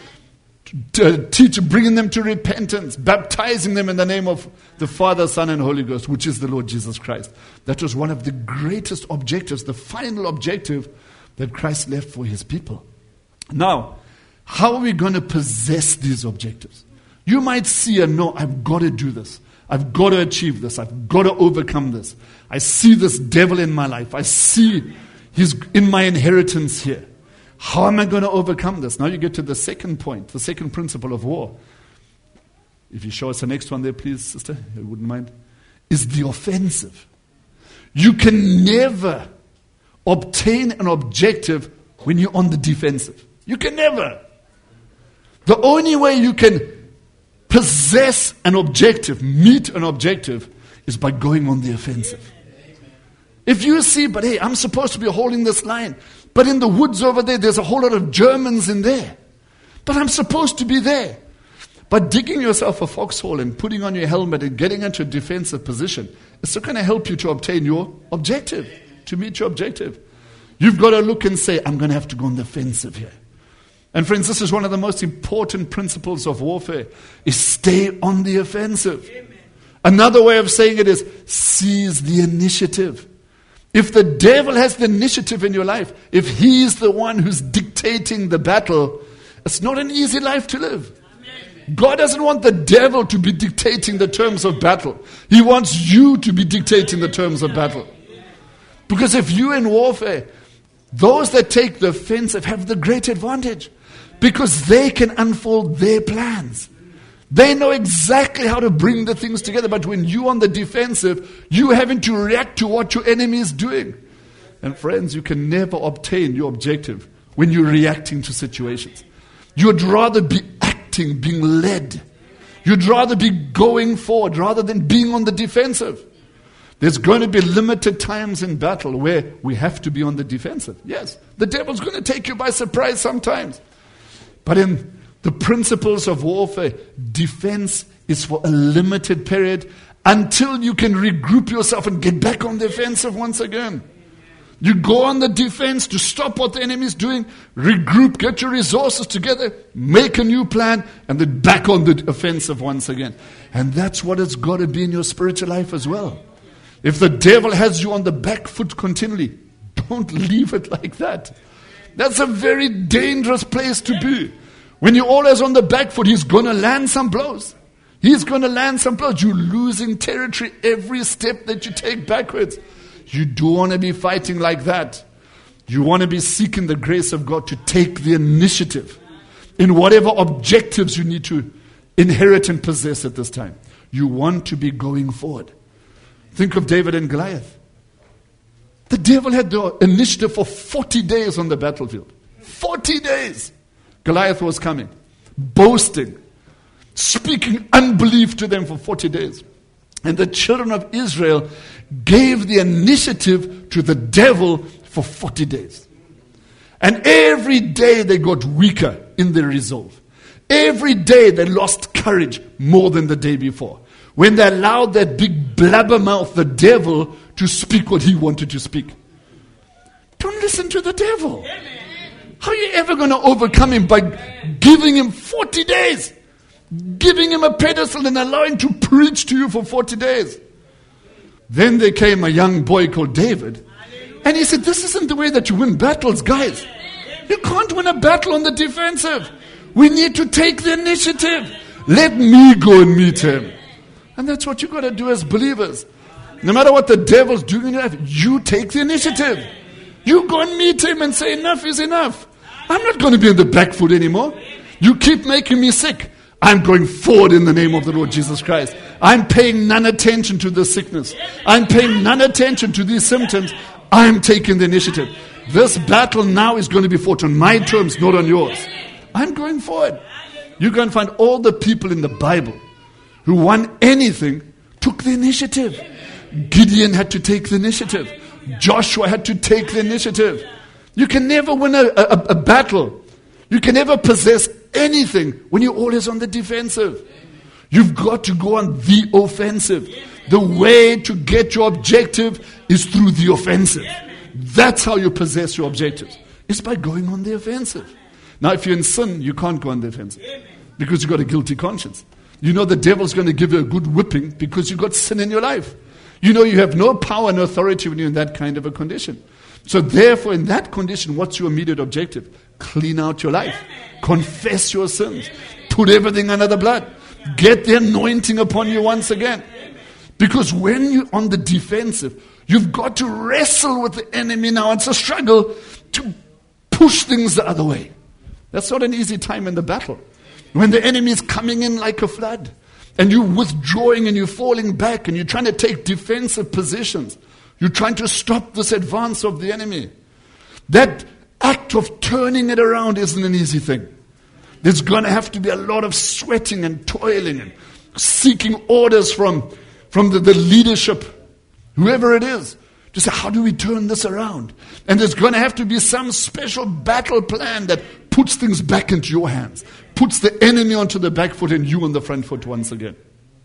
Bringing them to repentance, baptizing them in the name of the Father, Son, and Holy Ghost, which is the Lord Jesus Christ. That was one of the greatest objectives, the final objective that Christ left for His people. Now, how are we going to possess these objectives? You might see and know, I've got to do this. I've got to achieve this. I've got to overcome this. I see this devil in my life. I see he's in my inheritance here. How am I going to overcome this? Now you get to the second point, the second principle of war. If you show us the next one there, please, sister, you wouldn't mind. Is the offensive. You can never obtain an objective when you're on the defensive. You can never. The only way you can possess an objective, meet an objective, is by going on the offensive. If you see, but hey, I'm supposed to be holding this line, but in the woods over there, there's a whole lot of Germans in there. But I'm supposed to be there. But digging yourself a foxhole and putting on your helmet and getting into a defensive position is not going to help you to obtain your objective, to meet your objective. You've got to look and say, I'm going to have to go on the offensive here. And friends, this is one of the most important principles of warfare, is stay on the offensive. Amen. Another way of saying it is seize the initiative. If the devil has the initiative in your life, if he is the one who's dictating the battle, it's not an easy life to live. Amen. God doesn't want the devil to be dictating the terms of battle. He wants you to be dictating the terms of battle. Because if you're in warfare, those that take the offensive have the great advantage. Because they can unfold their plans. They know exactly how to bring the things together. But when you're on the defensive, you're having to react to what your enemy is doing. And friends, you can never obtain your objective when you're reacting to situations. You'd rather be acting, being led. You'd rather be going forward rather than being on the defensive. There's going to be limited times in battle where we have to be on the defensive. Yes, the devil's going to take you by surprise sometimes. But in the principles of warfare, defense is for a limited period until you can regroup yourself and get back on the offensive once again. You go on the defense to stop what the enemy is doing, regroup, get your resources together, make a new plan, and then back on the offensive once again. And that's what it's got to be in your spiritual life as well. If the devil has you on the back foot continually, don't leave it like that. That's a very dangerous place to be. When you're always on the back foot, he's going to land some blows. He's going to land some blows. You're losing territory every step that you take backwards. You don't want to be fighting like that. You want to be seeking the grace of God to take the initiative in whatever objectives you need to inherit and possess at this time. You want to be going forward. Think of David and Goliath. The devil had the initiative for 40 days on the battlefield. 40 days. Goliath was coming, boasting, speaking unbelief to them for 40 days. And the children of Israel gave the initiative to the devil for 40 days. And every day they got weaker in their resolve. Every day they lost courage more than the day before. When they allowed that big blabbermouth, the devil, to speak what he wanted to speak. Don't listen to the devil. How are you ever going to overcome him? By giving him 40 days. Giving him a pedestal and allowing him to preach to you for 40 days. Then there came a young boy called David. And he said, this isn't the way that you win battles, guys. You can't win a battle on the defensive. We need to take the initiative. Let me go and meet him. And that's what you got to do as believers. No matter what the devil's doing in your life, you take the initiative. You go and meet him and say, enough is enough. I'm not going to be on the back foot anymore. You keep making me sick. I'm going forward in the name of the Lord Jesus Christ. I'm paying none attention to the sickness. I'm paying none attention to these symptoms. I'm taking the initiative. This battle now is going to be fought on my terms, not on yours. I'm going forward. You go and find all the people in the Bible who won anything, took the initiative. Gideon had to take the initiative. Joshua had to take the initiative. You can never win a battle. You can never possess anything when you're always on the defensive. You've got to go on the offensive. The way to get your objective is through the offensive. That's how you possess your objectives. It's by going on the offensive. Now, if you're in sin, you can't go on the offensive because you've got a guilty conscience. You know the devil's going to give you a good whipping because you've got sin in your life. You know you have no power and authority when you're in that kind of a condition. So therefore, in that condition, what's your immediate objective? Clean out your life. Confess your sins. Put everything under the blood. Get the anointing upon you once again. Because when you're on the defensive, you've got to wrestle with the enemy now. It's a struggle to push things the other way. That's not an easy time in the battle. When the enemy is coming in like a flood, and you're withdrawing and you're falling back, and you're trying to take defensive positions. You're trying to stop this advance of the enemy. That act of turning it around isn't an easy thing. There's going to have to be a lot of sweating and toiling and seeking orders from the leadership, whoever it is, to say, how do we turn this around? And there's going to have to be some special battle plan that puts things back into your hands, puts the enemy onto the back foot and you on the front foot once again.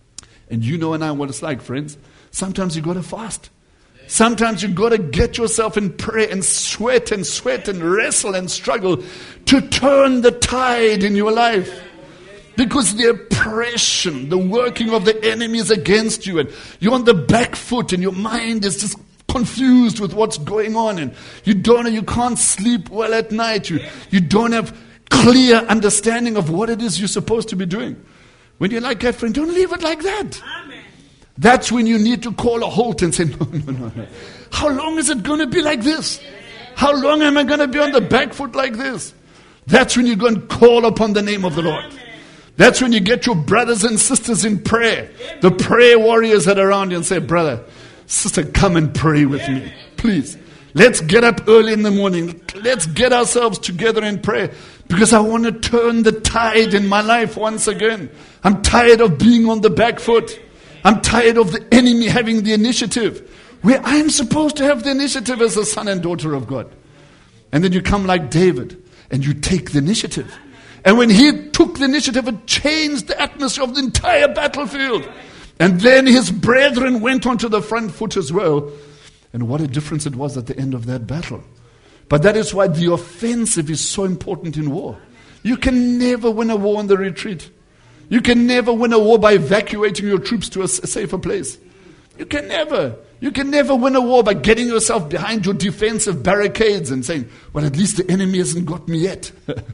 And you know and I what it's like, friends. Sometimes you got to fast. Sometimes you got to get yourself in prayer and sweat and wrestle and struggle to turn the tide in your life. Because the oppression, the working of the enemy is against you, and you're on the back foot and your mind is just confused with what's going on, and you can't sleep well at night. You don't have clear understanding of what it is you're supposed to be doing. When you're like that, friend, don't leave it like that. Amen. That's when you need to call a halt and say, no. How long is it going to be like this? How long am I going to be on the back foot like this? That's when you go and call upon the name of the Lord. That's when you get your brothers and sisters in prayer. The prayer warriors that are around you and say, brother, sister, come and pray with me. Please. Let's get up early in the morning. Let's get ourselves together in prayer. Because I want to turn the tide in my life once again. I'm tired of being on the back foot. I'm tired of the enemy having the initiative. Where I'm supposed to have the initiative as a son and daughter of God. And then you come like David and you take the initiative. And when he took the initiative, it changed the atmosphere of the entire battlefield. And then his brethren went onto the front foot as well. And what a difference it was at the end of that battle. But that is why the offensive is so important in war. You can never win a war on the retreat. You can never win a war by evacuating your troops to a safer place. You can never. You can never win a war by getting yourself behind your defensive barricades and saying, well, at least the enemy hasn't got me yet.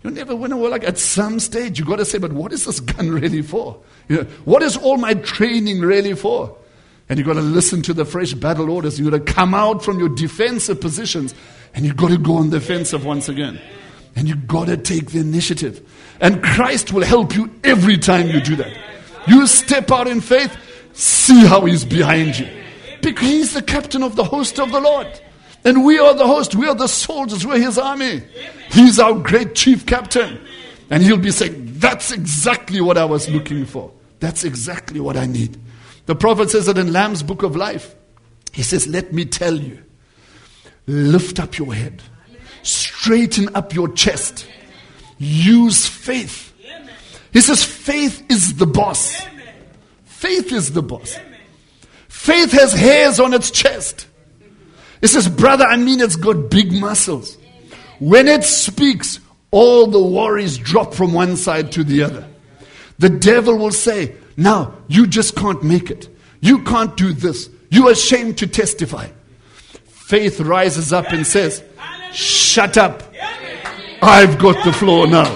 You never win a war. Like at some stage, you got to say, but what is this gun really for? What is all my training really for? And you got to listen to the fresh battle orders. You got to come out from your defensive positions, and you got to go on the offensive once again. And you got to take the initiative. And Christ will help you every time you do that. You step out in faith, see how He's behind you. Because He's the captain of the host of the Lord. And we are the host. We are the soldiers. We're His army. He's our great chief captain. And He'll be saying, that's exactly what I was looking for. That's exactly what I need. The prophet says it in Lamb's Book of Life. He says, let me tell you, lift up your head. Straighten up your chest. Use faith. He says faith is the boss. Faith is the boss. Faith has hairs on its chest. It says, brother, I mean it's got big muscles. When it speaks, all the worries drop from one side to the other. The devil will say, now, you just can't make it. You can't do this. You're ashamed to testify. Faith rises up and says, shut up. I've got the floor now.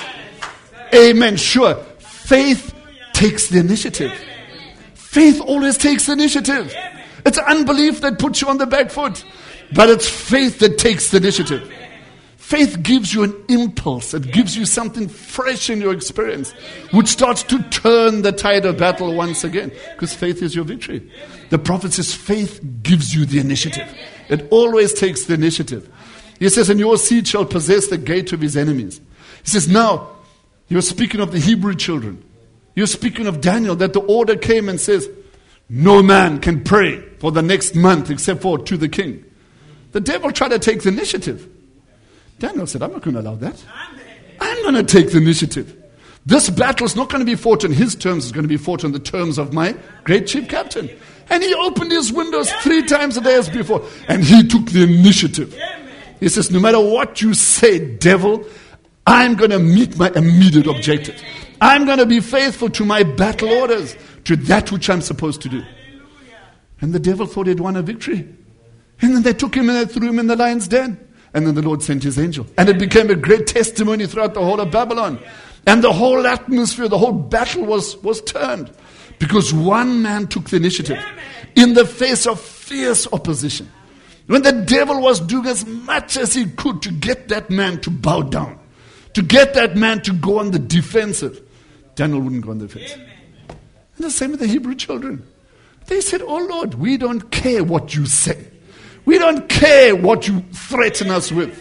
Amen. Sure. Faith takes the initiative. Faith always takes the initiative. It's unbelief that puts you on the back foot. But it's faith that takes the initiative. Faith gives you an impulse. It gives you something fresh in your experience, which starts to turn the tide of battle once again. Because faith is your victory. The prophet says faith gives you the initiative. It always takes the initiative. He says, and your seed shall possess the gate of his enemies. He says, now, you're speaking of the Hebrew children. You're speaking of Daniel, that the order came and says, no man can pray for the next month except for to the king. The devil tried to take the initiative. Daniel said, I'm not going to allow that. I'm going to take the initiative. This battle is not going to be fought on his terms. It's going to be fought on the terms of my great chief captain. And he opened his windows 3 times a day as before. And he took the initiative. He says, no matter what you say, devil, I'm going to meet my immediate objective. I'm going to be faithful to my battle orders, to that which I'm supposed to do. And the devil thought he'd won a victory. And then they took him and they threw him in the lion's den. And then the Lord sent His angel. And it became a great testimony throughout the whole of Babylon. And the whole atmosphere, the whole battle was turned. Because one man took the initiative in the face of fierce opposition. When the devil was doing as much as he could to get that man to bow down, to get that man to go on the defensive, Daniel wouldn't go on the defensive. And the same with the Hebrew children. They said, oh Lord, we don't care what you say. We don't care what you threaten us with.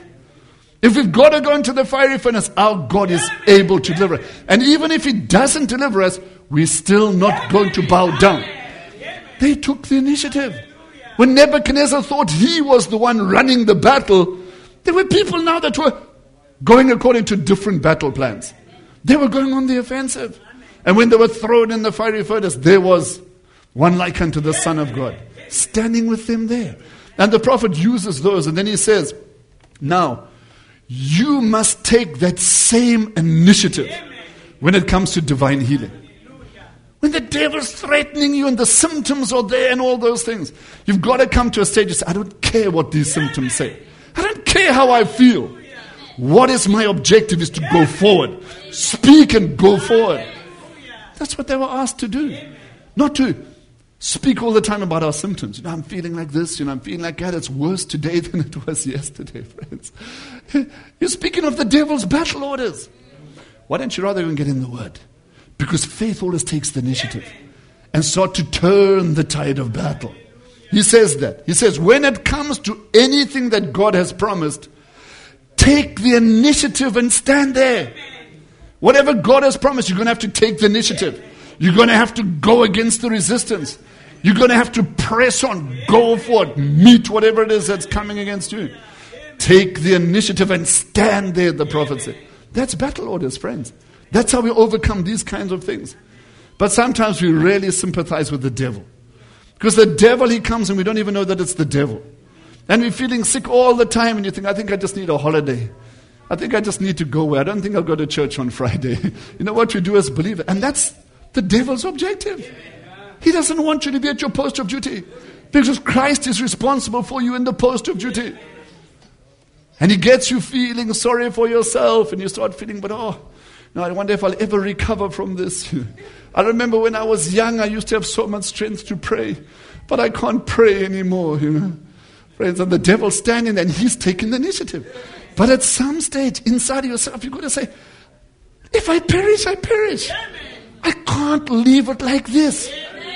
If we've got to go into the fiery furnace, our God is able to deliver us. And even if He doesn't deliver us, we're still not going to bow down. They took the initiative. When Nebuchadnezzar thought he was the one running the battle, there were people now that were going according to different battle plans. They were going on the offensive. And when they were thrown in the fiery furnace, there was one like unto the Son of God, standing with them there. And the prophet uses those, and then he says, now, you must take that same initiative when it comes to divine healing. When the devil's threatening you and the symptoms are there and all those things, you've got to come to a stage and say, I don't care what these symptoms say. I don't care how I feel. What is my objective is to go forward. Speak and go forward. That's what they were asked to do. Not to speak all the time about our symptoms. I'm feeling like this, I'm feeling like that. It's worse today than it was yesterday, friends. You're speaking of the devil's battle orders. Why don't you rather go and get in the Word? Because faith always takes the initiative and start to turn the tide of battle. He says that. He says, when it comes to anything that God has promised, take the initiative and stand there. Whatever God has promised, you're going to have to take the initiative. You're going to have to go against the resistance. You're going to have to press on, go for it, meet whatever it is that's coming against you. Take the initiative and stand there, the prophet said. That's battle orders, friends. That's how we overcome these kinds of things. But sometimes we really sympathize with the devil. Because the devil, he comes and we don't even know that it's the devil. And we're feeling sick all the time and you think, I think I just need a holiday. I think I just need to go away. I don't think I'll go to church on Friday. You know what we do as believers? And that's the devil's objective. He doesn't want you to be at your post of duty. Because Christ is responsible for you in the post of duty. And he gets you feeling sorry for yourself, and you start feeling, but I wonder if I'll ever recover from this. I remember when I was young, I used to have so much strength to pray, but I can't pray anymore, Friends, and the devil's standing there, and he's taking the initiative. But at some stage, inside of yourself, you've got to say, if I perish, I perish. I can't leave it like this.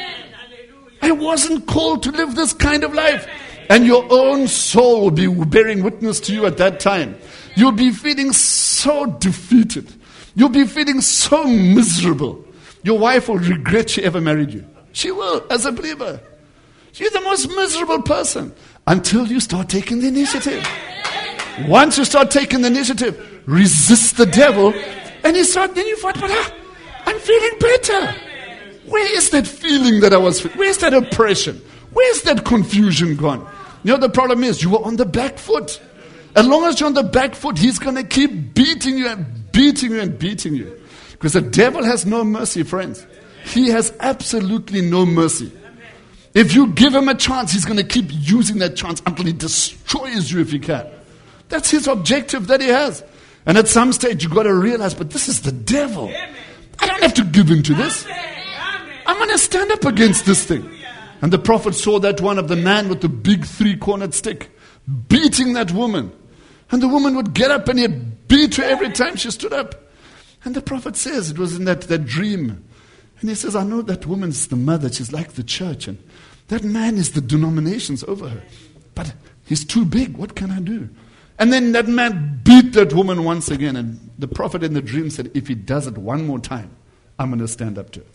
I wasn't called to live this kind of life. And your own soul will be bearing witness to you at that time. You'll be feeling so defeated. You'll be feeling so miserable. Your wife will regret she ever married you. She will, as a believer. You're the most miserable person until you start taking the initiative. Once you start taking the initiative, resist the devil, and then you find, but I'm feeling better. Where is that feeling that I was feeling? Where's that oppression? Where's that confusion gone? The problem is you were on the back foot. As long as you're on the back foot, he's going to keep beating you and beating you and beating you. Because the devil has no mercy, friends. He has absolutely no mercy. If you give him a chance, he's going to keep using that chance until he destroys you if he can. That's his objective that he has. And at some stage, you've got to realize, but this is the devil. I don't have to give in to this. I'm going to stand up against this thing. And the prophet saw that one of the man with the big 3-cornered stick beating that woman. And the woman would get up and he'd beat her every time she stood up. And the prophet says, it was in that dream. And he says, I know that woman's the mother. She's like the church. And that man is the denominations over her. But he's too big. What can I do? And then that man beat that woman once again. And the prophet in the dream said, if he does it one more time, I'm going to stand up to her.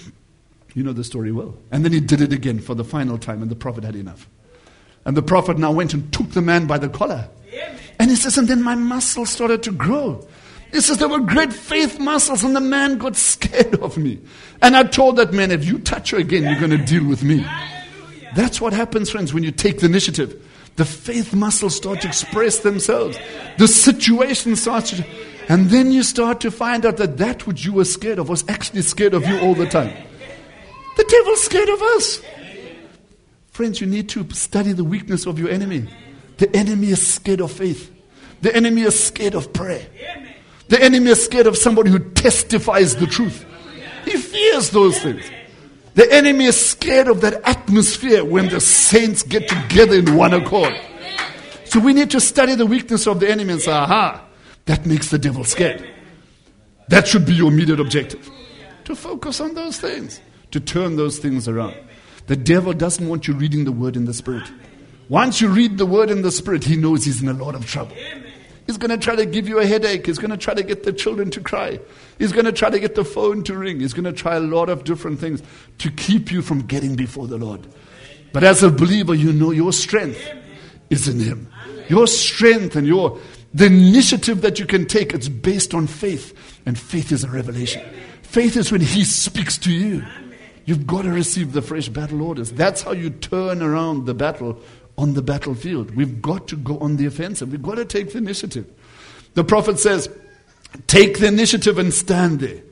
You know the story well. And then he did it again for the final time, and the prophet had enough. And the prophet now went and took the man by the collar. And he says, and then my muscles started to grow. He says, there were great faith muscles, and the man got scared of me. And I told that man, if you touch her again, you're going to deal with me. That's what happens, friends, when you take the initiative. The faith muscles start to express themselves. The situation starts to... And then you start to find out that which you were scared of was actually scared of you all the time. The devil's scared of us. Friends, you need to study the weakness of your enemy. The enemy is scared of faith. The enemy is scared of prayer. The enemy is scared of somebody who testifies the truth. He fears those things. The enemy is scared of that atmosphere when the saints get together in one accord. So we need to study the weakness of the enemy and say, aha, that makes the devil scared. That should be your immediate objective. To focus on those things. To turn those things around. The devil doesn't want you reading the word in the spirit. Once you read the word in the spirit, he knows he's in a lot of trouble. He's going to try to give you a headache. He's going to try to get the children to cry. He's going to try to get the phone to ring. He's going to try a lot of different things to keep you from getting before the Lord. But as a believer, you know your strength is in him. Your strength and the initiative that you can take, it's based on faith. And faith is a revelation. Faith is when he speaks to you. You've got to receive the fresh battle orders. That's how you turn around the battle on the battlefield. We've got to go on the offensive. We've got to take the initiative. The prophet says, take the initiative and stand there.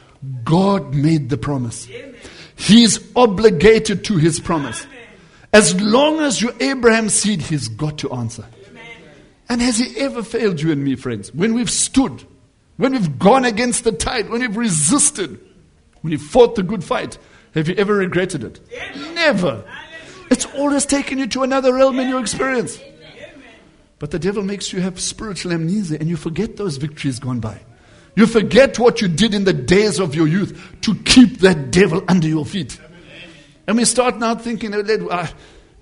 God made the promise. He's obligated to his promise. As long as you're Abraham's seed, he's got to answer. And has he ever failed you and me, friends? When we've stood, when we've gone against the tide, when we've resisted, when we've fought the good fight, have you ever regretted it? Never. It's always taken you to another realm in your experience. But the devil makes you have spiritual amnesia and you forget those victories gone by. You forget what you did in the days of your youth to keep that devil under your feet. And we start now thinking, let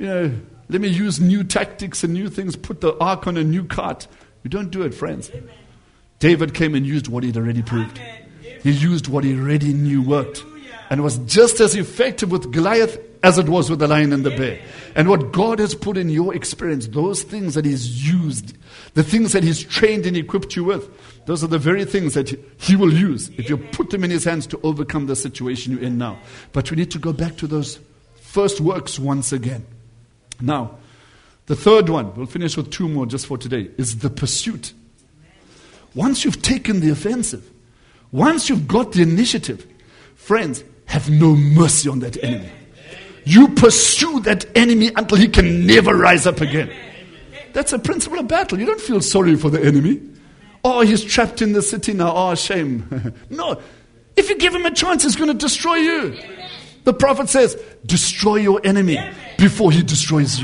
me use new tactics and new things, put the ark on a new cart. We don't do it, friends. David came and used what he'd already proved. He used what he already knew worked. And it was just as effective with Goliath as it was with the lion and the bear. And what God has put in your experience, those things that he's used, the things that he's trained and equipped you with, those are the very things that he will use if you put them in his hands to overcome the situation you're in now. But we need to go back to those first works once again. Now, the third one, we'll finish with two more just for today, is the pursuit. Once you've taken the offensive, once you've got the initiative, friends, have no mercy on that enemy. You pursue that enemy until he can never rise up again. That's a principle of battle. You don't feel sorry for the enemy. Oh, he's trapped in the city now. Oh, shame. No. If you give him a chance, he's going to destroy you. The prophet says, destroy your enemy before he destroys you.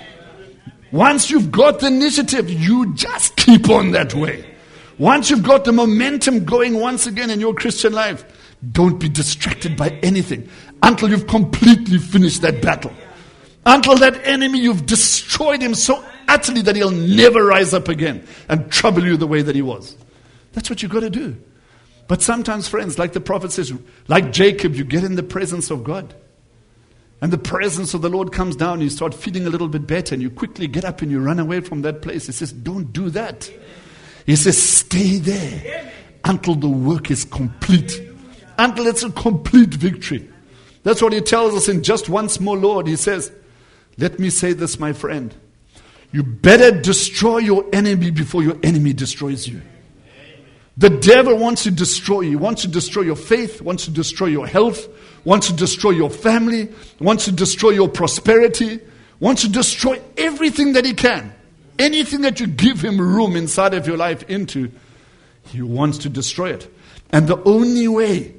Once you've got the initiative, you just keep on that way. Once you've got the momentum going once again in your Christian life, don't be distracted by anything until you've completely finished that battle. Until that enemy, you've destroyed him so utterly that he'll never rise up again and trouble you the way that he was. That's what you've got to do. But sometimes, friends, like the prophet says, like Jacob, you get in the presence of God. And the presence of the Lord comes down, you start feeling a little bit better, and you quickly get up and you run away from that place. He says, don't do that. He says, stay there until the work is complete. Until it's a complete victory. That's what he tells us in Just Once More, Lord. He says, let me say this, my friend. You better destroy your enemy before your enemy destroys you. The devil wants to destroy you. He wants to destroy your faith, wants to destroy your health, wants to destroy your family, wants to destroy your prosperity, wants to destroy everything that he can. Anything that you give him room inside of your life into, he wants to destroy it. And the only way,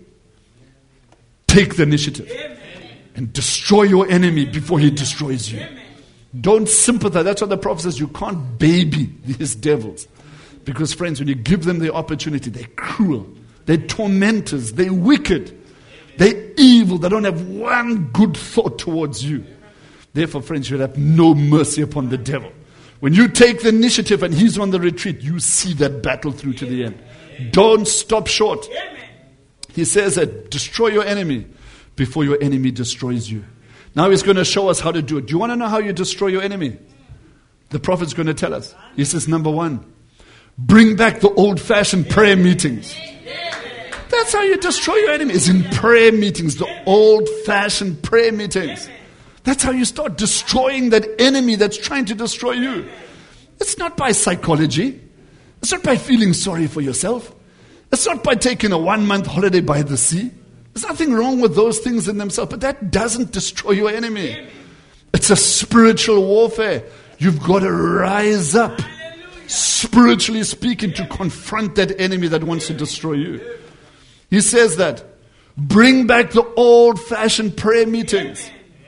take the initiative and destroy your enemy before he destroys you. Don't sympathize. That's what the prophet says. You can't baby these devils. Because, friends, when you give them the opportunity, they're cruel, they're tormentors, they're wicked, they're evil, they don't have one good thought towards you. Therefore, friends, you have no mercy upon the devil. When you take the initiative and he's on the retreat, you see that battle through to the end. Don't stop short. He says that destroy your enemy before your enemy destroys you. Now he's going to show us how to do it. Do you want to know how you destroy your enemy? The prophet's going to tell us. He says, number one, bring back the old-fashioned prayer meetings. That's how you destroy your enemy. It's in prayer meetings, the old-fashioned prayer meetings. That's how you start destroying that enemy that's trying to destroy you. It's not by psychology. It's not by feeling sorry for yourself. It's not by taking a 1-month holiday by the sea. There's nothing wrong with those things in themselves, but that doesn't destroy your enemy. It's a spiritual warfare. You've got to rise up, spiritually speaking, to confront that enemy that wants to destroy you. He says that. Bring back the old-fashioned prayer meetings.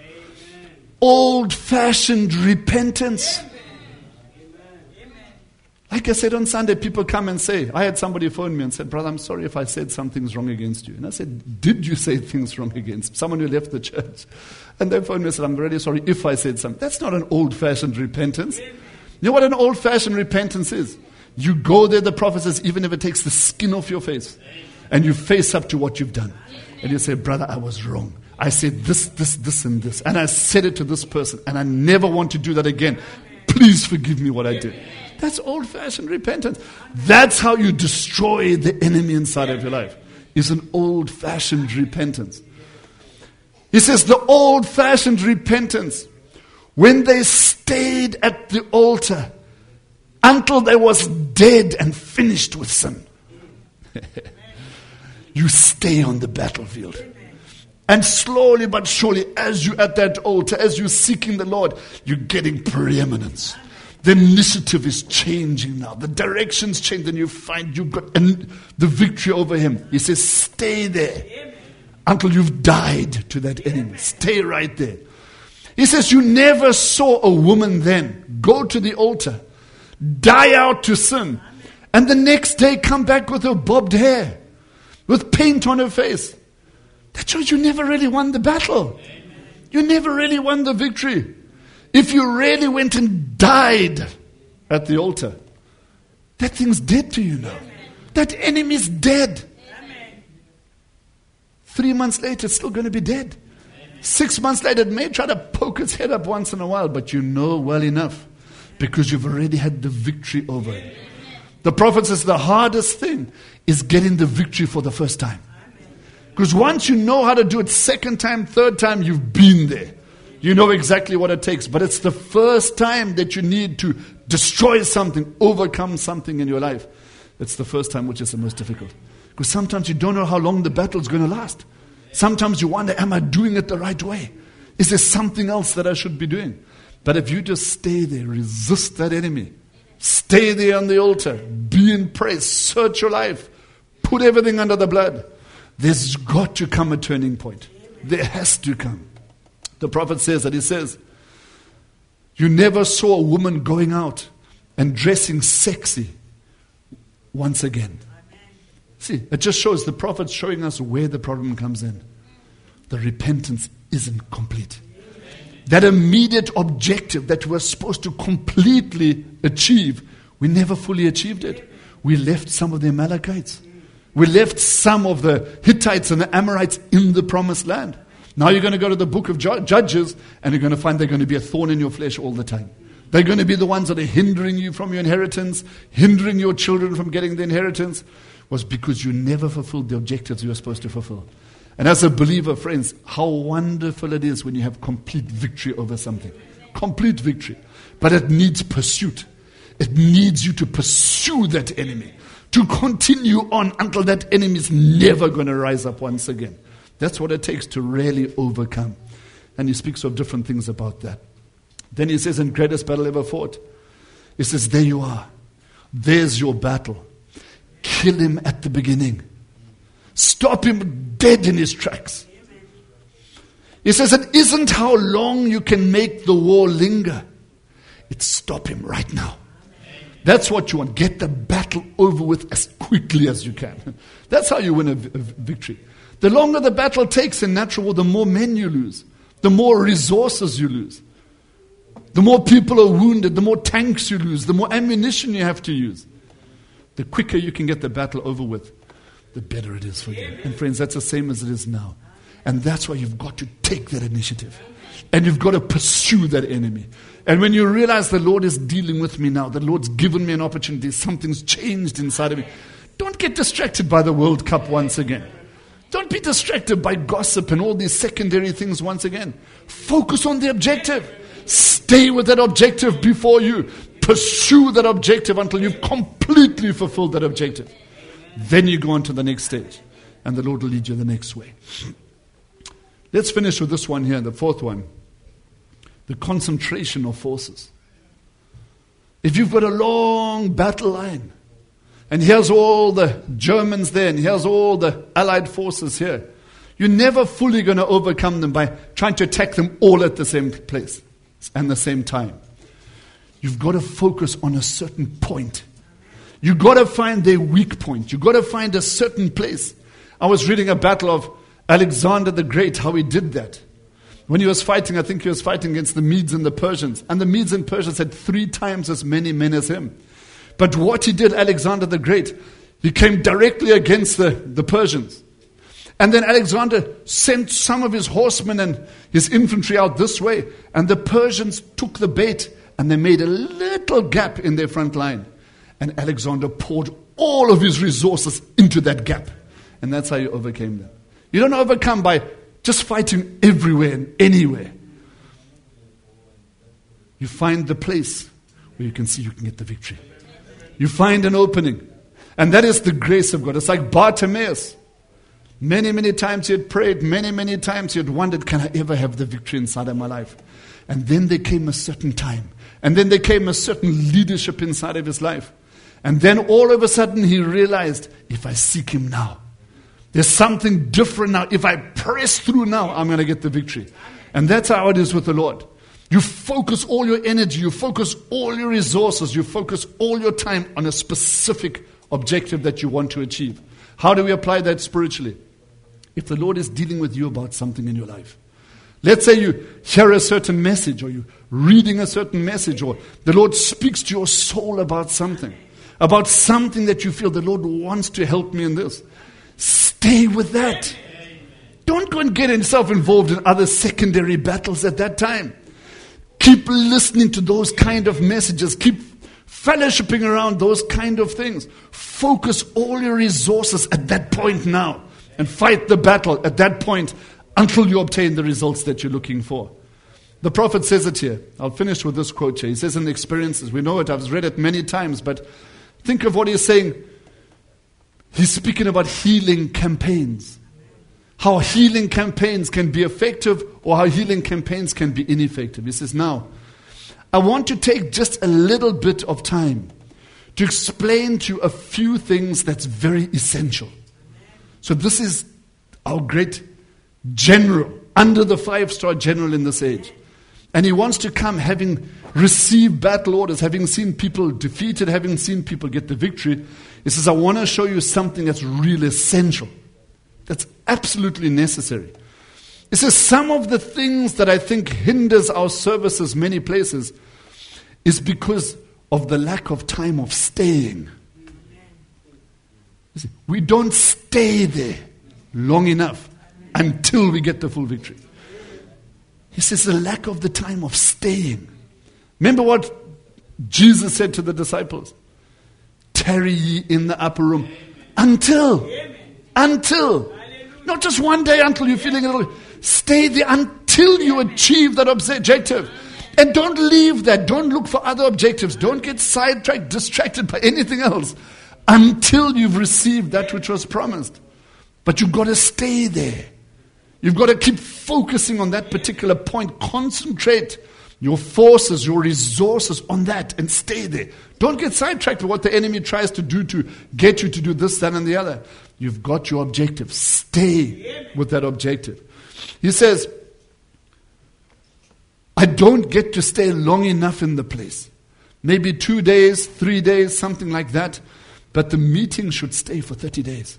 Old-fashioned repentance. Like I said on Sunday, people come and say, I had somebody phone me and said, brother, I'm sorry if I said something's wrong against you. And I said, did you say things wrong against someone who left the church? And they phoned me and said, I'm really sorry if I said something. That's not an old-fashioned repentance. You know what an old-fashioned repentance is? You go there, the prophet says, even if it takes the skin off your face, and you face up to what you've done. And you say, brother, I was wrong. I said this, and this. And I said it to this person, and I never want to do that again. Please forgive me what I did. That's old-fashioned repentance. That's how you destroy the enemy inside of your life. It's an old-fashioned repentance. He says the old-fashioned repentance, when they stayed at the altar until they was dead and finished with sin. You stay on the battlefield. And slowly but surely, as you're at that altar, as you're seeking the Lord, you're getting preeminence. The initiative is changing now. The direction's changed, and you find you've got the victory over him. He says, stay there until you've died to that enemy. Stay right there. He says, you never saw a woman then go to the altar, die out to sin, and the next day come back with her bobbed hair, with paint on her face. That shows you never really won the battle. You never really won the victory. If you really went and died at the altar, that thing's dead to you now. That enemy's dead. 3 months later, it's still going to be dead. 6 months later, it may try to poke its head up once in a while, but you know well enough because you've already had the victory over it. The prophet says the hardest thing is getting the victory for the first time. Because once you know how to do it second time, third time, you've been there. You know exactly what it takes. But it's the first time that you need to destroy something, overcome something in your life. It's the first time which is the most difficult. Because sometimes you don't know how long the battle is going to last. Sometimes you wonder, am I doing it the right way? Is there something else that I should be doing? But if you just stay there, resist that enemy, stay there on the altar, be in praise, search your life, put everything under the blood, there's got to come a turning point. There has to come. The prophet says that, he says, you never saw a woman going out and dressing sexy once again. See, it just shows, the prophet's showing us where the problem comes in. The repentance isn't complete. That immediate objective that we were supposed to completely achieve, we never fully achieved it. We left some of the Amalekites. We left some of the Hittites and the Amorites in the promised land. Now you're going to go to the book of Judges, and you're going to find they're going to be a thorn in your flesh all the time. They're going to be the ones that are hindering you from your inheritance, hindering your children from getting the inheritance, was because you never fulfilled the objectives you were supposed to fulfill. And as a believer, friends, how wonderful it is when you have complete victory over something. Complete victory. But it needs pursuit. It needs you to pursue that enemy, to continue on until that enemy is never going to rise up once again. That's what it takes to really overcome. And he speaks of different things about that. Then he says, in greatest battle ever fought, he says, there you are. There's your battle. Kill him at the beginning. Stop him dead in his tracks. He says, it isn't how long you can make the war linger. It's stop him right now. That's what you want. Get the battle over with as quickly as you can. That's how you win a victory. The longer the battle takes in natural war, the more men you lose. The more resources you lose. The more people are wounded, the more tanks you lose, the more ammunition you have to use. The quicker you can get the battle over with, the better it is for you. And friends, that's the same as it is now. And that's why you've got to take that initiative. And you've got to pursue that enemy. And when you realize the Lord is dealing with me now, the Lord's given me an opportunity, something's changed inside of me, don't get distracted by the World Cup once again. Don't be distracted by gossip and all these secondary things once again. Focus on the objective. Stay with that objective before you. Pursue that objective until you've completely fulfilled that objective. Then you go on to the next stage, and the Lord will lead you the next way. Let's finish with this one here, the fourth one. The concentration of forces. If you've got a long battle line, and here's all the Germans there, and here's all the Allied forces here, you're never fully going to overcome them by trying to attack them all at the same place and the same time. You've got to focus on a certain point. You've got to find their weak point. You've got to find a certain place. I was reading a battle of Alexander the Great, how he did that. When he was fighting, I think he was fighting against the Medes and the Persians. And the Medes and Persians had 3 times as many men as him. But what he did, Alexander the Great, he came directly against the Persians. And then Alexander sent some of his horsemen and his infantry out this way. And the Persians took the bait and they made a little gap in their front line. And Alexander poured all of his resources into that gap. And that's how you overcame them. You don't overcome by just fighting everywhere and anywhere. You find the place where you can see you can get the victory. You find an opening. And that is the grace of God. It's like Bartimaeus. Many, many times he had prayed. Many, many times he had wondered, can I ever have the victory inside of my life? And then there came a certain time. And then there came a certain leadership inside of his life. And then all of a sudden he realized, if I seek him now, there's something different now. If I press through now, I'm going to get the victory. And that's how it is with the Lord. You focus all your energy, you focus all your resources, you focus all your time on a specific objective that you want to achieve. How do we apply that spiritually? If the Lord is dealing with you about something in your life, let's say you hear a certain message, or you're reading a certain message, or the Lord speaks to your soul about something that you feel the Lord wants to help me in this. Stay with that. Don't go and get yourself involved in other secondary battles at that time. Keep listening to those kind of messages. Keep fellowshipping around those kind of things. Focus all your resources at that point now. And fight the battle at that point until you obtain the results that you're looking for. The prophet says it here. I'll finish with this quote here. He says in Experiences, we know it, I've read it many times, but think of what he's saying. He's speaking about healing campaigns. How healing campaigns can be effective or how healing campaigns can be ineffective. He says, now, I want to take just a little bit of time to explain to you a few things that's very essential. So this is our great general, under the 5-star general in this age. And he wants to come having received battle orders, having seen people defeated, having seen people get the victory. He says, I want to show you something that's really essential, that's absolutely necessary. He says, some of the things that I think hinders our services many places is because of the lack of time of staying. You see, we don't stay there long enough until we get the full victory. He says the lack of the time of staying. Remember what Jesus said to the disciples? Tarry ye in the upper room until. Not just one day until you're feeling a little. Stay there until you achieve that objective. And don't leave that. Don't look for other objectives. Don't get sidetracked, distracted by anything else until you've received that which was promised. But you've got to stay there. You've got to keep focusing on that particular point. Concentrate your forces, your resources on that and stay there. Don't get sidetracked with what the enemy tries to do to get you to do this, that, and the other. You've got your objective. Stay with that objective. He says, I don't get to stay long enough in the place. Maybe 2 days, 3 days, something like that. But the meeting should stay for 30 days.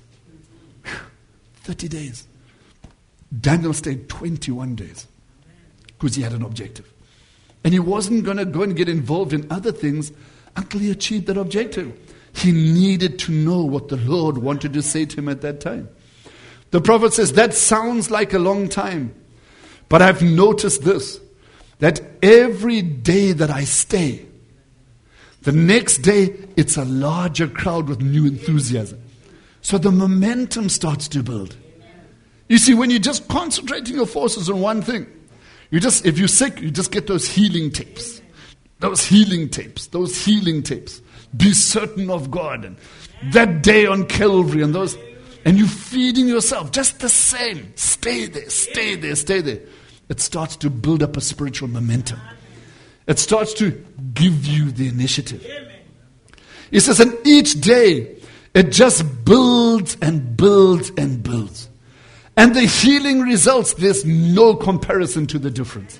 30 days. Daniel stayed 21 days because he had an objective. And he wasn't going to go and get involved in other things until he achieved that objective. He needed to know what the Lord wanted to say to him at that time. The prophet says, that sounds like a long time. But I've noticed this, that every day that I stay, the next day it's a larger crowd with new enthusiasm. So the momentum starts to build. You see, when you're just concentrating your forces on one thing, if you're sick, you just get those healing tapes. Those healing tapes. Be certain of God. And that day on Calvary and those. And you're feeding yourself just the same. Stay there. It starts to build up a spiritual momentum. It starts to give you the initiative. He says, and each day, it just builds and builds and builds. And the healing results, there's no comparison to the difference.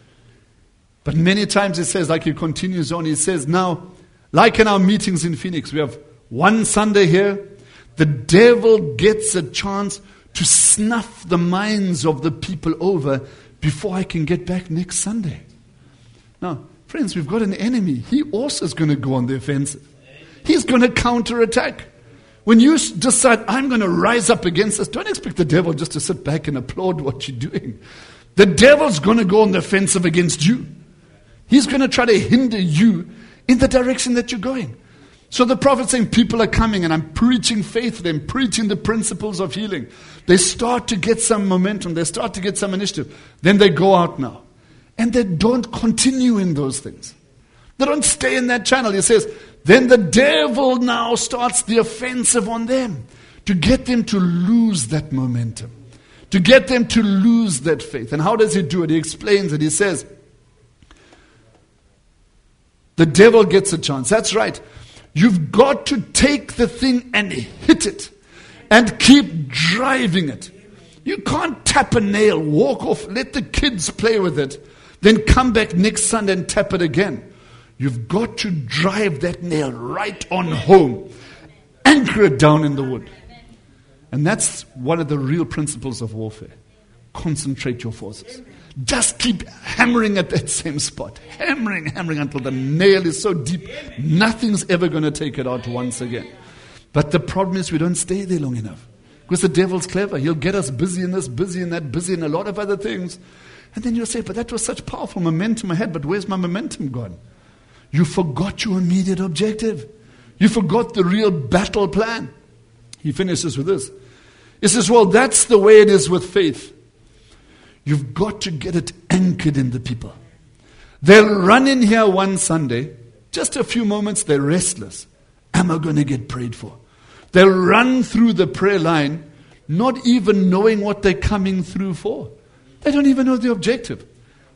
But many times it says, like he continues on, he says, now, like in our meetings in Phoenix, we have one Sunday here, the devil gets a chance to snuff the minds of the people over before I can get back next Sunday. Now, friends, we've got an enemy. He also is going to go on the offensive. He's going to counterattack. When you decide, I'm going to rise up against this, don't expect the devil just to sit back and applaud what you're doing. The devil's going to go on the offensive against you. He's going to try to hinder you in the direction that you're going. So the prophet's saying people are coming and I'm preaching faith to them, preaching the principles of healing. They start to get some momentum. They start to get some initiative. Then they go out now. And they don't continue in those things. They don't stay in that channel. He says, then the devil now starts the offensive on them to get them to lose that momentum, to get them to lose that faith. And how does he do it? He explains it. He says, the devil gets a chance. That's right. You've got to take the thing and hit it and keep driving it. You can't tap a nail, walk off, let the kids play with it, then come back next Sunday and tap it again. You've got to drive that nail right on home. Anchor it down in the wood. And that's one of the real principles of warfare. Concentrate your forces. Just keep hammering at that same spot. Hammering until the nail is so deep, nothing's ever going to take it out once again. But the problem is we don't stay there long enough. Because the devil's clever. He'll get us busy in this, busy in that, busy in a lot of other things. And then you'll say, but that was such powerful momentum ahead, but where's my momentum gone? You forgot your immediate objective. You forgot the real battle plan. He finishes with this. He says, well, that's the way it is with faith. You've got to get it anchored in the people. They'll run in here one Sunday, just a few moments, they're restless. Am I going to get prayed for? They'll run through the prayer line, not even knowing what they're coming through for. They don't even know the objective.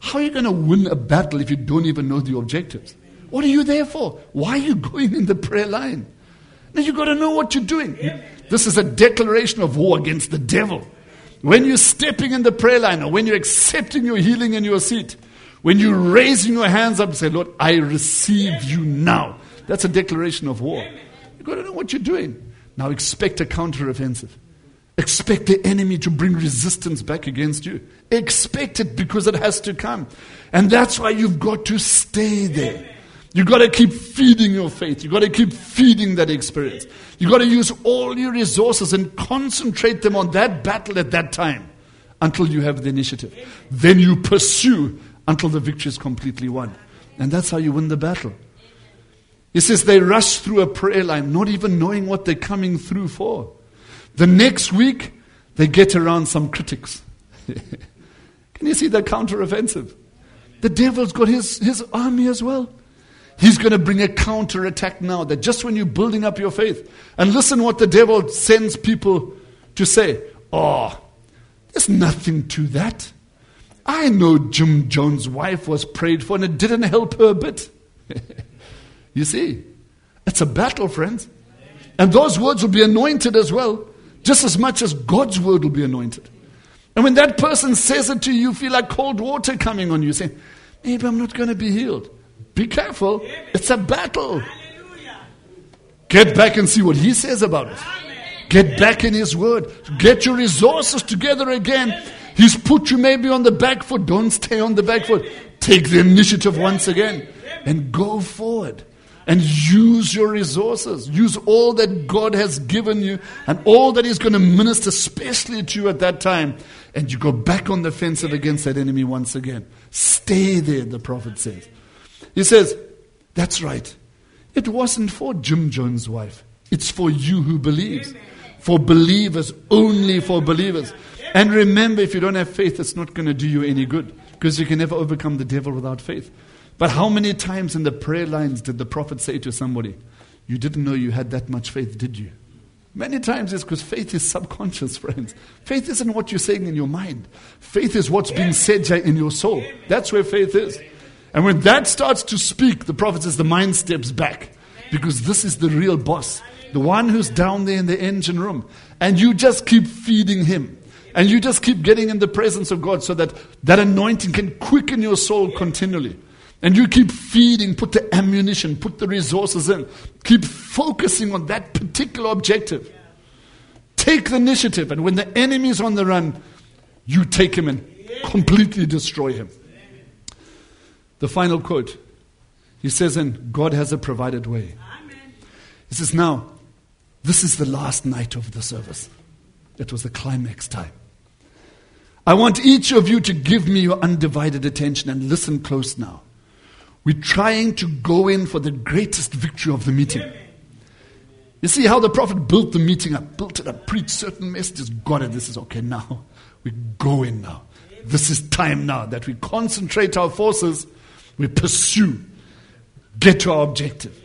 How are you going to win a battle if you don't even know the objectives? What are you there for? Why are you going in the prayer line? Now you've got to know what you're doing. This is a declaration of war against the devil. When you're stepping in the prayer line, or when you're accepting your healing in your seat, when you're raising your hands up and say, Lord, I receive you now. That's a declaration of war. You've got to know what you're doing. Now expect a counteroffensive. Expect the enemy to bring resistance back against you. Expect it, because it has to come. And that's why you've got to stay there. You've got to keep feeding your faith. You've got to keep feeding that experience. You've got to use all your resources and concentrate them on that battle at that time until you have the initiative. Then you pursue until the victory is completely won. And that's how you win the battle. He says they rush through a prayer line, not even knowing what they're coming through for. The next week, they get around some critics. Can you see the counteroffensive? The devil's got his army as well. He's going to bring a counterattack now, that just when you're building up your faith. And listen what the devil sends people to say. Oh, there's nothing to that. I know Jim Jones' wife was prayed for and it didn't help her a bit. You see, it's a battle, friends. And those words will be anointed as well, just as much as God's word will be anointed. And when that person says it to you, you feel like cold water coming on you, saying, maybe I'm not going to be healed. Be careful. It's a battle. Get back and see what he says about it. Get back in his word. Get your resources together again. He's put you maybe on the back foot. Don't stay on the back foot. Take the initiative once again and go forward. And use your resources. Use all that God has given you and all that He's going to minister especially to you at that time. And you go back on the offensive against that enemy once again. Stay there, the prophet says. He says, that's right. It wasn't for Jim Jones' wife. It's for you who believes. For believers, only for believers. And remember, if you don't have faith, it's not going to do you any good. Because you can never overcome the devil without faith. But how many times in the prayer lines did the prophet say to somebody, you didn't know you had that much faith, did you? Many times it's because faith is subconscious, friends. Faith isn't what you're saying in your mind. Faith is what's being said in your soul. That's where faith is. And when that starts to speak, the prophet says the mind steps back. Because this is the real boss. The one who's down there in the engine room. And you just keep feeding him. And you just keep getting in the presence of God so that that anointing can quicken your soul continually. And you keep feeding, put the ammunition, put the resources in. Keep focusing on that particular objective. Take the initiative. And when the enemy's on the run, you take him and completely destroy him. The final quote. He says, and God has a provided way. He says, now, this is the last night of the service. It was the climax time. I want each of you to give me your undivided attention and listen close now. We're trying to go in for the greatest victory of the meeting. You see how the prophet built the meeting up, built it up, preached certain messages, got it. This is okay now. We go in now. This is time now that we concentrate our forces, we pursue, get to our objective.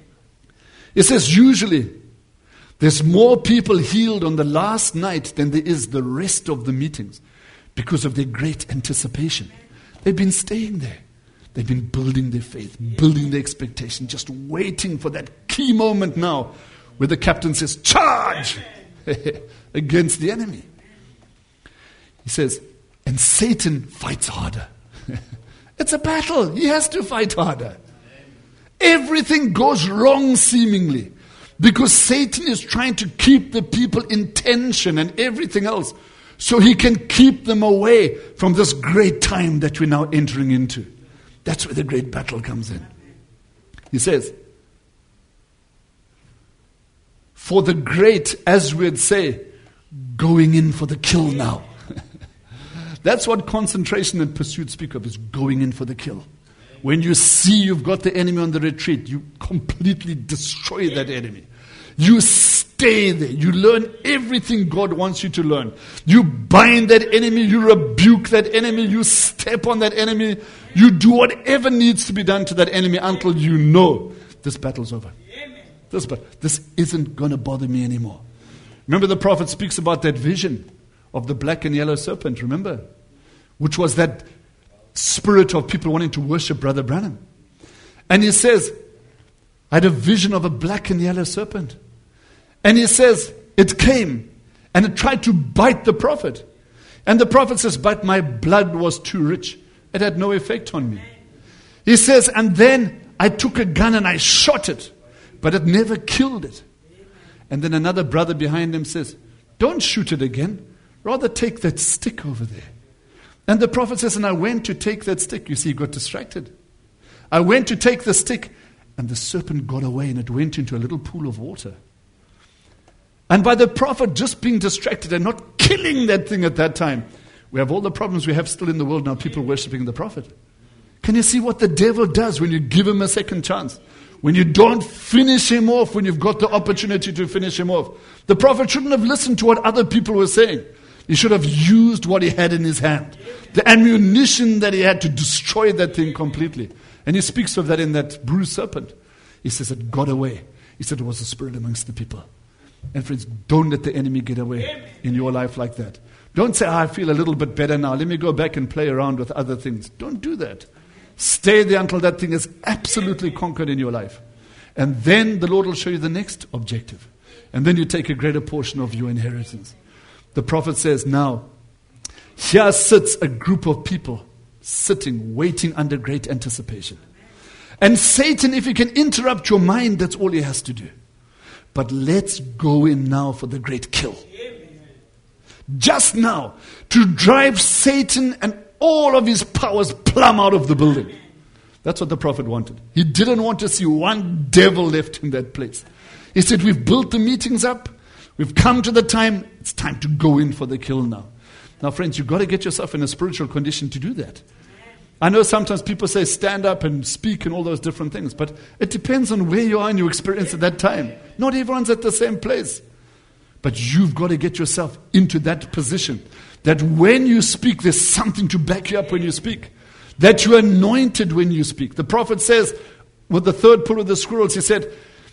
It says usually there's more people healed on the last night than there is the rest of the meetings because of their great anticipation. They've been staying there. They've been building their faith, building their expectation, just waiting for that key moment now where the captain says, charge against the enemy. He says, and Satan fights harder. It's a battle. He has to fight harder. Everything goes wrong seemingly because Satan is trying to keep the people in tension and everything else so he can keep them away from this great time that we're now entering into. That's where the great battle comes in. He says, for the great, as we'd say, going in for the kill now. That's what concentration and pursuit speak of, is going in for the kill. When you see you've got the enemy on the retreat, you completely destroy that enemy. You stay there. You learn everything God wants you to learn. You bind that enemy. You rebuke that enemy. You step on that enemy. You do whatever needs to be done to that enemy until you know this battle's over. This isn't going to bother me anymore. Remember the prophet speaks about that vision of the black and yellow serpent, remember? Which was that spirit of people wanting to worship Brother Branham. And he says, I had a vision of a black and yellow serpent. And he says, it came and it tried to bite the prophet. And the prophet says, but my blood was too rich. It had no effect on me. He says, and then I took a gun and I shot it, but it never killed it. And then another brother behind him says, don't shoot it again. Rather take that stick over there. And the prophet says, and I went to take that stick. You see, he got distracted. I went to take the stick, and the serpent got away, and it went into a little pool of water. And by the prophet just being distracted and not killing that thing at that time, we have all the problems we have still in the world now, people worshiping the prophet. Can you see what the devil does when you give him a second chance? When you don't finish him off, when you've got the opportunity to finish him off. The prophet shouldn't have listened to what other people were saying. He should have used what he had in his hand. The ammunition that he had to destroy that thing completely. And he speaks of that in that bruised serpent. He says it got away. He said it was a spirit amongst the people. And friends, don't let the enemy get away in your life like that. Don't say, I feel a little bit better now. Let me go back and play around with other things. Don't do that. Stay there until that thing is absolutely conquered in your life. And then the Lord will show you the next objective. And then you take a greater portion of your inheritance. The prophet says, now, here sits a group of people sitting, waiting under great anticipation. And Satan, if he can interrupt your mind, that's all he has to do. But let's go in now for the great kill. Just now, to drive Satan and all of his powers plumb out of the building. That's what the prophet wanted. He didn't want to see one devil left in that place. He said, we've built the meetings up. We've come to the time. It's time to go in for the kill now. Now, friends, you've got to get yourself in a spiritual condition to do that. I know sometimes people say stand up and speak and all those different things, but it depends on where you are in your experience at that time. Not everyone's at the same place. But you've got to get yourself into that position that when you speak, there's something to back you up when you speak. That you're anointed when you speak. The prophet says, with the third pull of the squirrels, he said,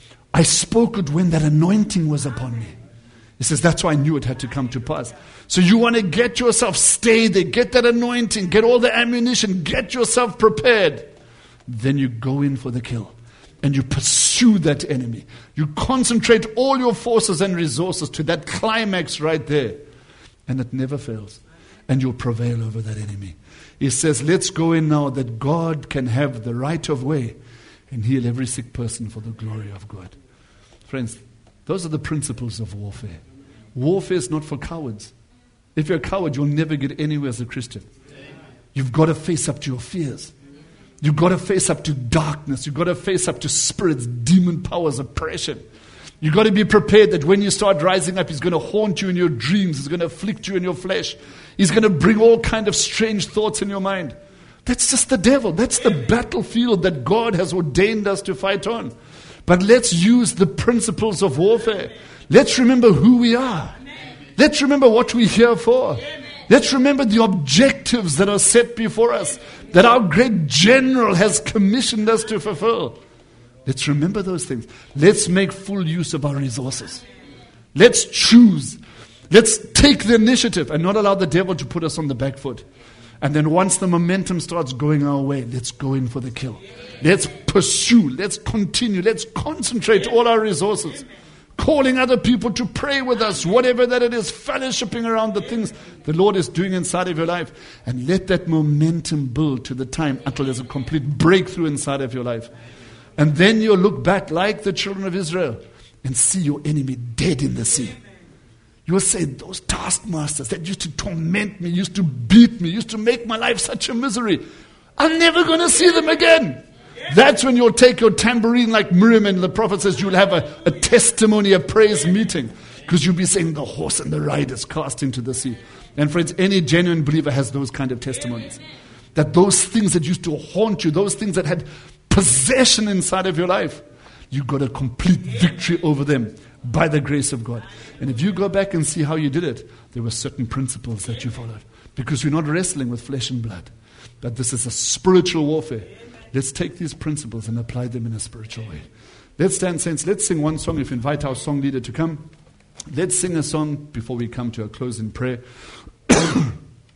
I spoke it when that anointing was upon me. He says, that's why I knew it had to come to pass. So you want to get yourself, stay there, get that anointing, get all the ammunition, get yourself prepared. Then you go in for the kill. And you pursue that enemy. You concentrate all your forces and resources to that climax right there. And it never fails. And you'll prevail over that enemy. He says, let's go in now that God can have the right of way and heal every sick person for the glory of God. Friends, those are the principles of warfare. Warfare is not for cowards. If you're a coward, you'll never get anywhere as a Christian. You've got to face up to your fears. You've got to face up to darkness. You've got to face up to spirits, demon powers, oppression. You've got to be prepared that when you start rising up, he's going to haunt you in your dreams. He's going to afflict you in your flesh. He's going to bring all kind of strange thoughts in your mind. That's just the devil. That's the battlefield that God has ordained us to fight on. But let's use the principles of warfare. Let's remember who we are. Let's remember what we're here for. Let's remember the objectives that are set before us, that our great general has commissioned us to fulfill. Let's remember those things. Let's make full use of our resources. Let's choose. Let's take the initiative and not allow the devil to put us on the back foot. And then once the momentum starts going our way, let's go in for the kill. Let's pursue. Let's continue. Let's concentrate all our resources. Calling other people to pray with us, whatever that it is, fellowshipping around the things the Lord is doing inside of your life. And let that momentum build to the time until there's a complete breakthrough inside of your life. And then you'll look back like the children of Israel and see your enemy dead in the sea. You will say, those taskmasters that used to torment me, used to beat me, used to make my life such a misery, I'm never going to see them again. That's when you'll take your tambourine like Miriam, and the prophet says you'll have a testimony, a praise meeting. Because you'll be saying the horse and the rider is cast into the sea. And friends, any genuine believer has those kind of testimonies. That those things that used to haunt you, those things that had possession inside of your life, you got a complete victory over them by the grace of God. And if you go back and see how you did it, there were certain principles that you followed. Because you're not wrestling with flesh and blood. But this is a spiritual warfare. Let's take these principles and apply them in a spiritual way. Let's stand, saints. Let's sing one song. If you invite our song leader to come, let's sing a song before we come to a close in prayer.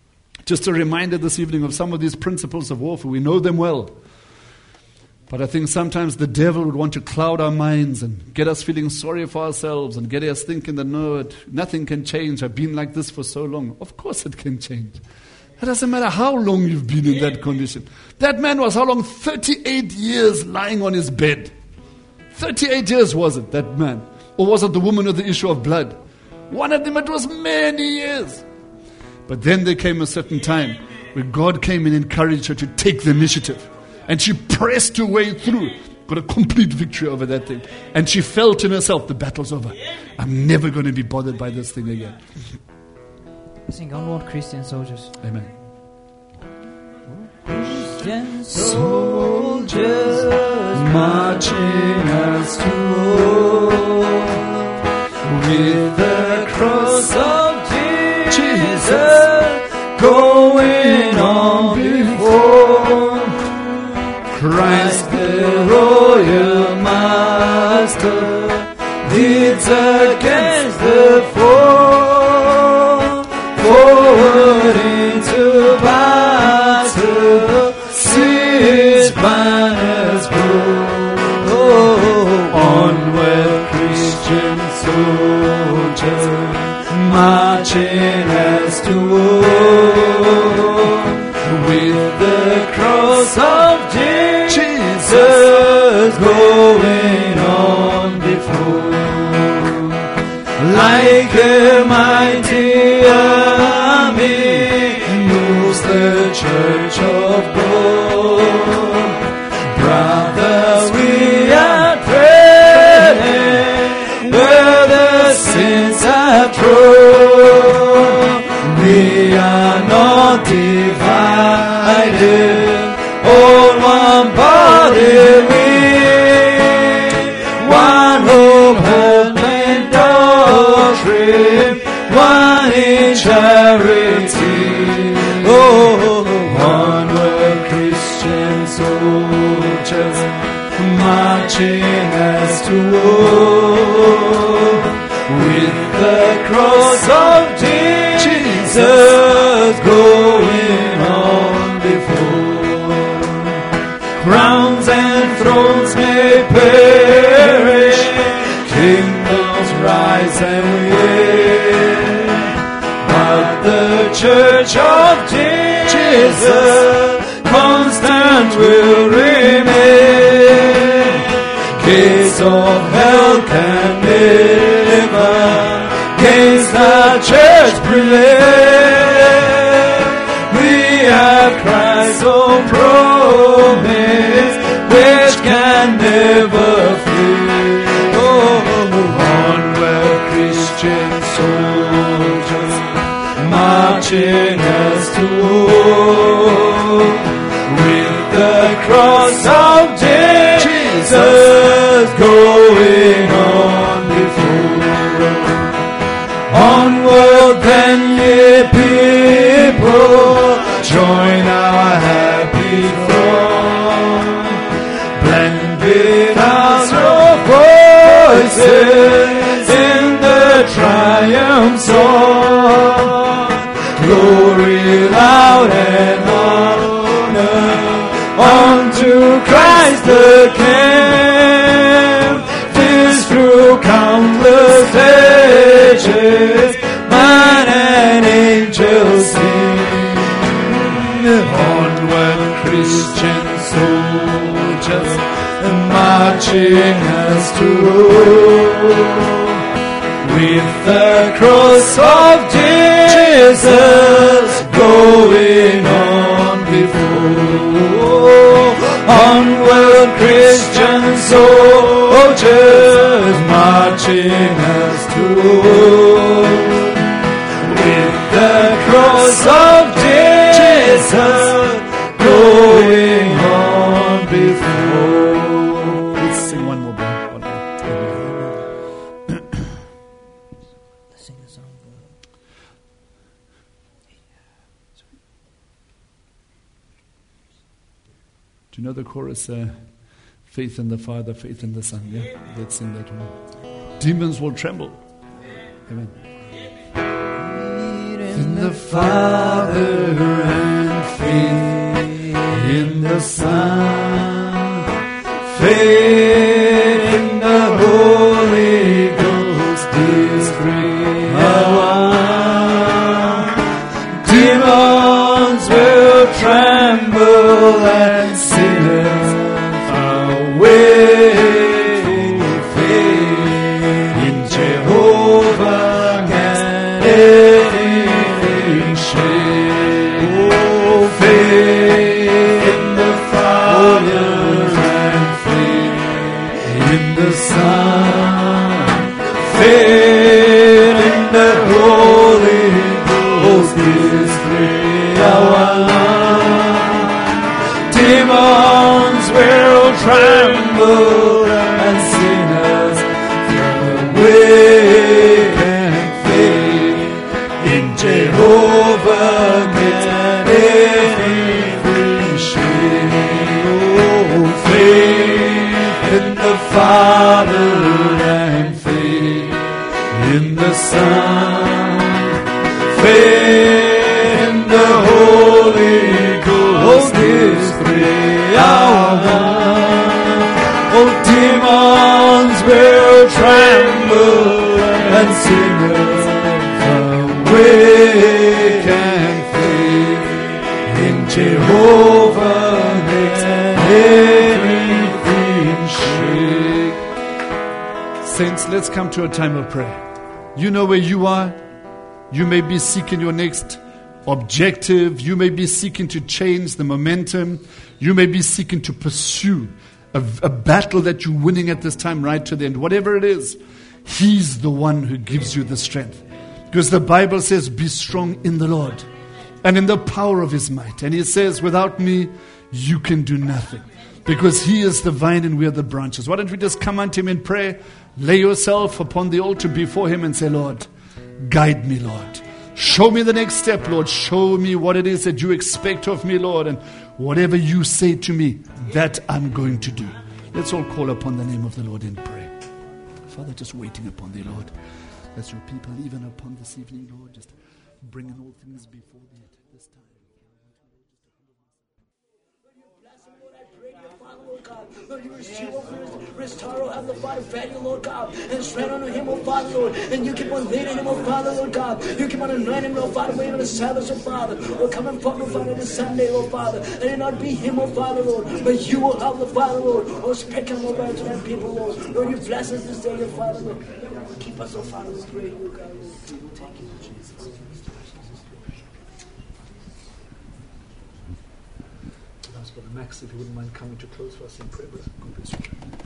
Just a reminder this evening of some of these principles of warfare. We know them well. But I think sometimes the devil would want to cloud our minds and get us feeling sorry for ourselves and get us thinking that no, nothing can change. I've been like this for so long. Of course it can change. It doesn't matter how long you've been in that condition. That man was how long? 38 years lying on his bed. 38 years was it, that man? Or was it the woman with the issue of blood? One of them, it was many years. But then there came a certain time where God came and encouraged her to take the initiative. And she pressed her way through, got a complete victory over that thing. And she felt in herself, the battle's over. I'm never going to be bothered by this thing again. Sing Onward, Christian Soldiers. Amen. Christian soldiers marching us to war with the cross of Jesus going on before. Christ the royal master leads against the foe, forward into battle, see his banners blow. Oh, onward Christian soldiers marching as to war with the cross of Jesus going on before. Like a mighty army moves the church of God. Brothers, we are praying where the sins have trod. We are not divided, all one body we, one hope, hope and doctrine, one in charity. Oh, onward Christian soldiers marching as to war with the cross of Jesus going on before. Crowns and thrones may perish, kingdoms rise and wane, but the church of Jesus constant will remain. Gates of hell can never against the church prevail. We have Christ's own promise, which can never fail. Oh, onward Christian soldiers marching as to war with the cross of Jesus going on before. Onward then, ye people, join our happy throng. Blend with our voices in the triumph song. Glory loud and honor unto Christ the King. 'Tis through countless ages man and angels sing. Onward Christian soldiers marching as to war with the cross of Jesus going on before. Onward Christian soldiers marching as to war with the cross of Jesus going on before. Let's sing one more. Let's sing the song. Do you know the chorus? Faith in the Father, faith in the Son. Yeah, let's sing that one. Demons will tremble. Amen. In the Father the Son, faith in the Holy Ghost, these three are one. Demons will tremble and sinners away. Faith in Jehovah can anything shake. Oh, faith in the Father and faith in the Son, faith in the Holy Ghost, these three are one. Demons will tremble and sinners awake, and faith in Jehovah can anything shake. Oh, faith in the Father and faith in the Son, faith in the Holy Ghost, these three are one. Oh, demons will tremble and sinners awake, and faith in Jehovah makes anything shake. Saints, let's come to a time of prayer. You know where you are. You may be seeking your next objective. You may be seeking to change the momentum. You may be seeking to pursue a battle that you're winning at this time right to the end. Whatever it is, He's the one who gives you the strength. Because the Bible says, be strong in the Lord and in the power of His might. And He says, without me, you can do nothing. Because He is the vine and we are the branches. Why don't we just come unto Him in prayer, lay yourself upon the altar before Him and say, Lord, guide me, Lord. Show me the next step, Lord. Show me what it is that you expect of me, Lord. And whatever you say to me, that I'm going to do. Let's all call upon the name of the Lord in prayer. Father, just waiting upon Thee, Lord. As your people, even upon this evening, Lord, just bringing all things before Thee at this time. Lord, you restore, oh Heavenly Father, value, Lord God, and strength unto him, oh Father, Lord, and you keep on leading him, oh Father, Lord God, you keep on anointing him, oh Father, waiting on the Sabbath, oh Father, oh coming forth, oh Father, this Sunday, oh Father, and it not be him, oh Father, Lord, but you will help the Father, Lord, oh speak him, oh Father, to that people, Lord, Lord, you bless us this day, oh Father, Lord, keep us, oh Father, we pray, oh God, Lord, thank you, Jesus. Brother Max, if you wouldn't mind coming to close for us in prayer, brother. God bless you.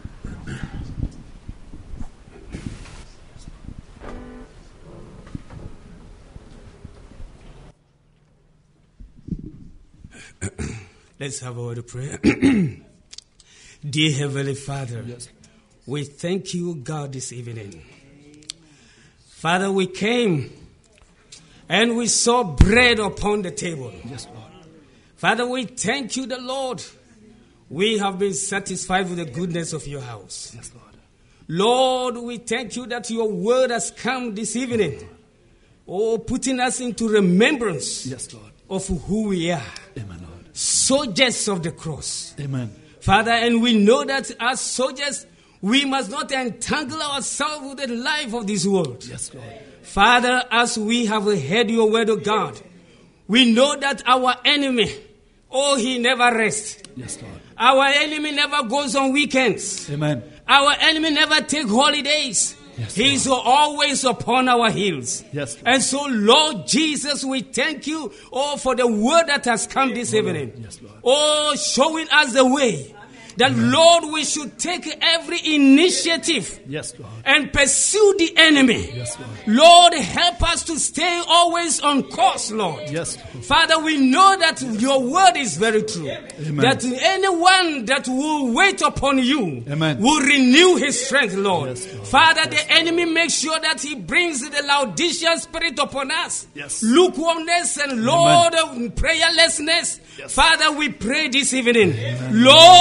Let's have a word of prayer. Dear Heavenly Father, yes, we thank you, God, this evening. Father, we came and we saw bread upon the table. Yes, Lord. Father, we thank you, the Lord. We have been satisfied with the goodness of your house. Yes, Lord. Lord, we thank you that your word has come this evening. Oh, putting us into remembrance, yes, Lord, of who we are. Amen, Lord. Soldiers of the cross. Amen. Father, and we know that as soldiers, we must not entangle ourselves with the life of this world. Yes, Lord. Father, as we have heard your word of God, we know that our enemy, he never rests. Yes, Lord. Our enemy never goes on weekends. Amen. Our enemy never takes holidays. Yes, He's always upon our heels. Yes, Lord. And so, Lord Jesus, we thank you, for the word that has come this evening. Yes, Lord. Showing us the way. That, Lord, we should take every initiative, yes, Lord, and pursue the enemy. Yes, Lord. Lord, help us to stay always on course, Lord. Yes, Lord. Father, we know that your word is very true. Amen. That anyone that will wait upon you, Amen, will renew his strength, Lord. Yes, Lord. Father, the enemy makes sure that he brings the Laodicean spirit upon us. Yes. Lukewarmness and, Lord, prayerlessness. Yes. Father, we pray this evening. Amen. Lord, let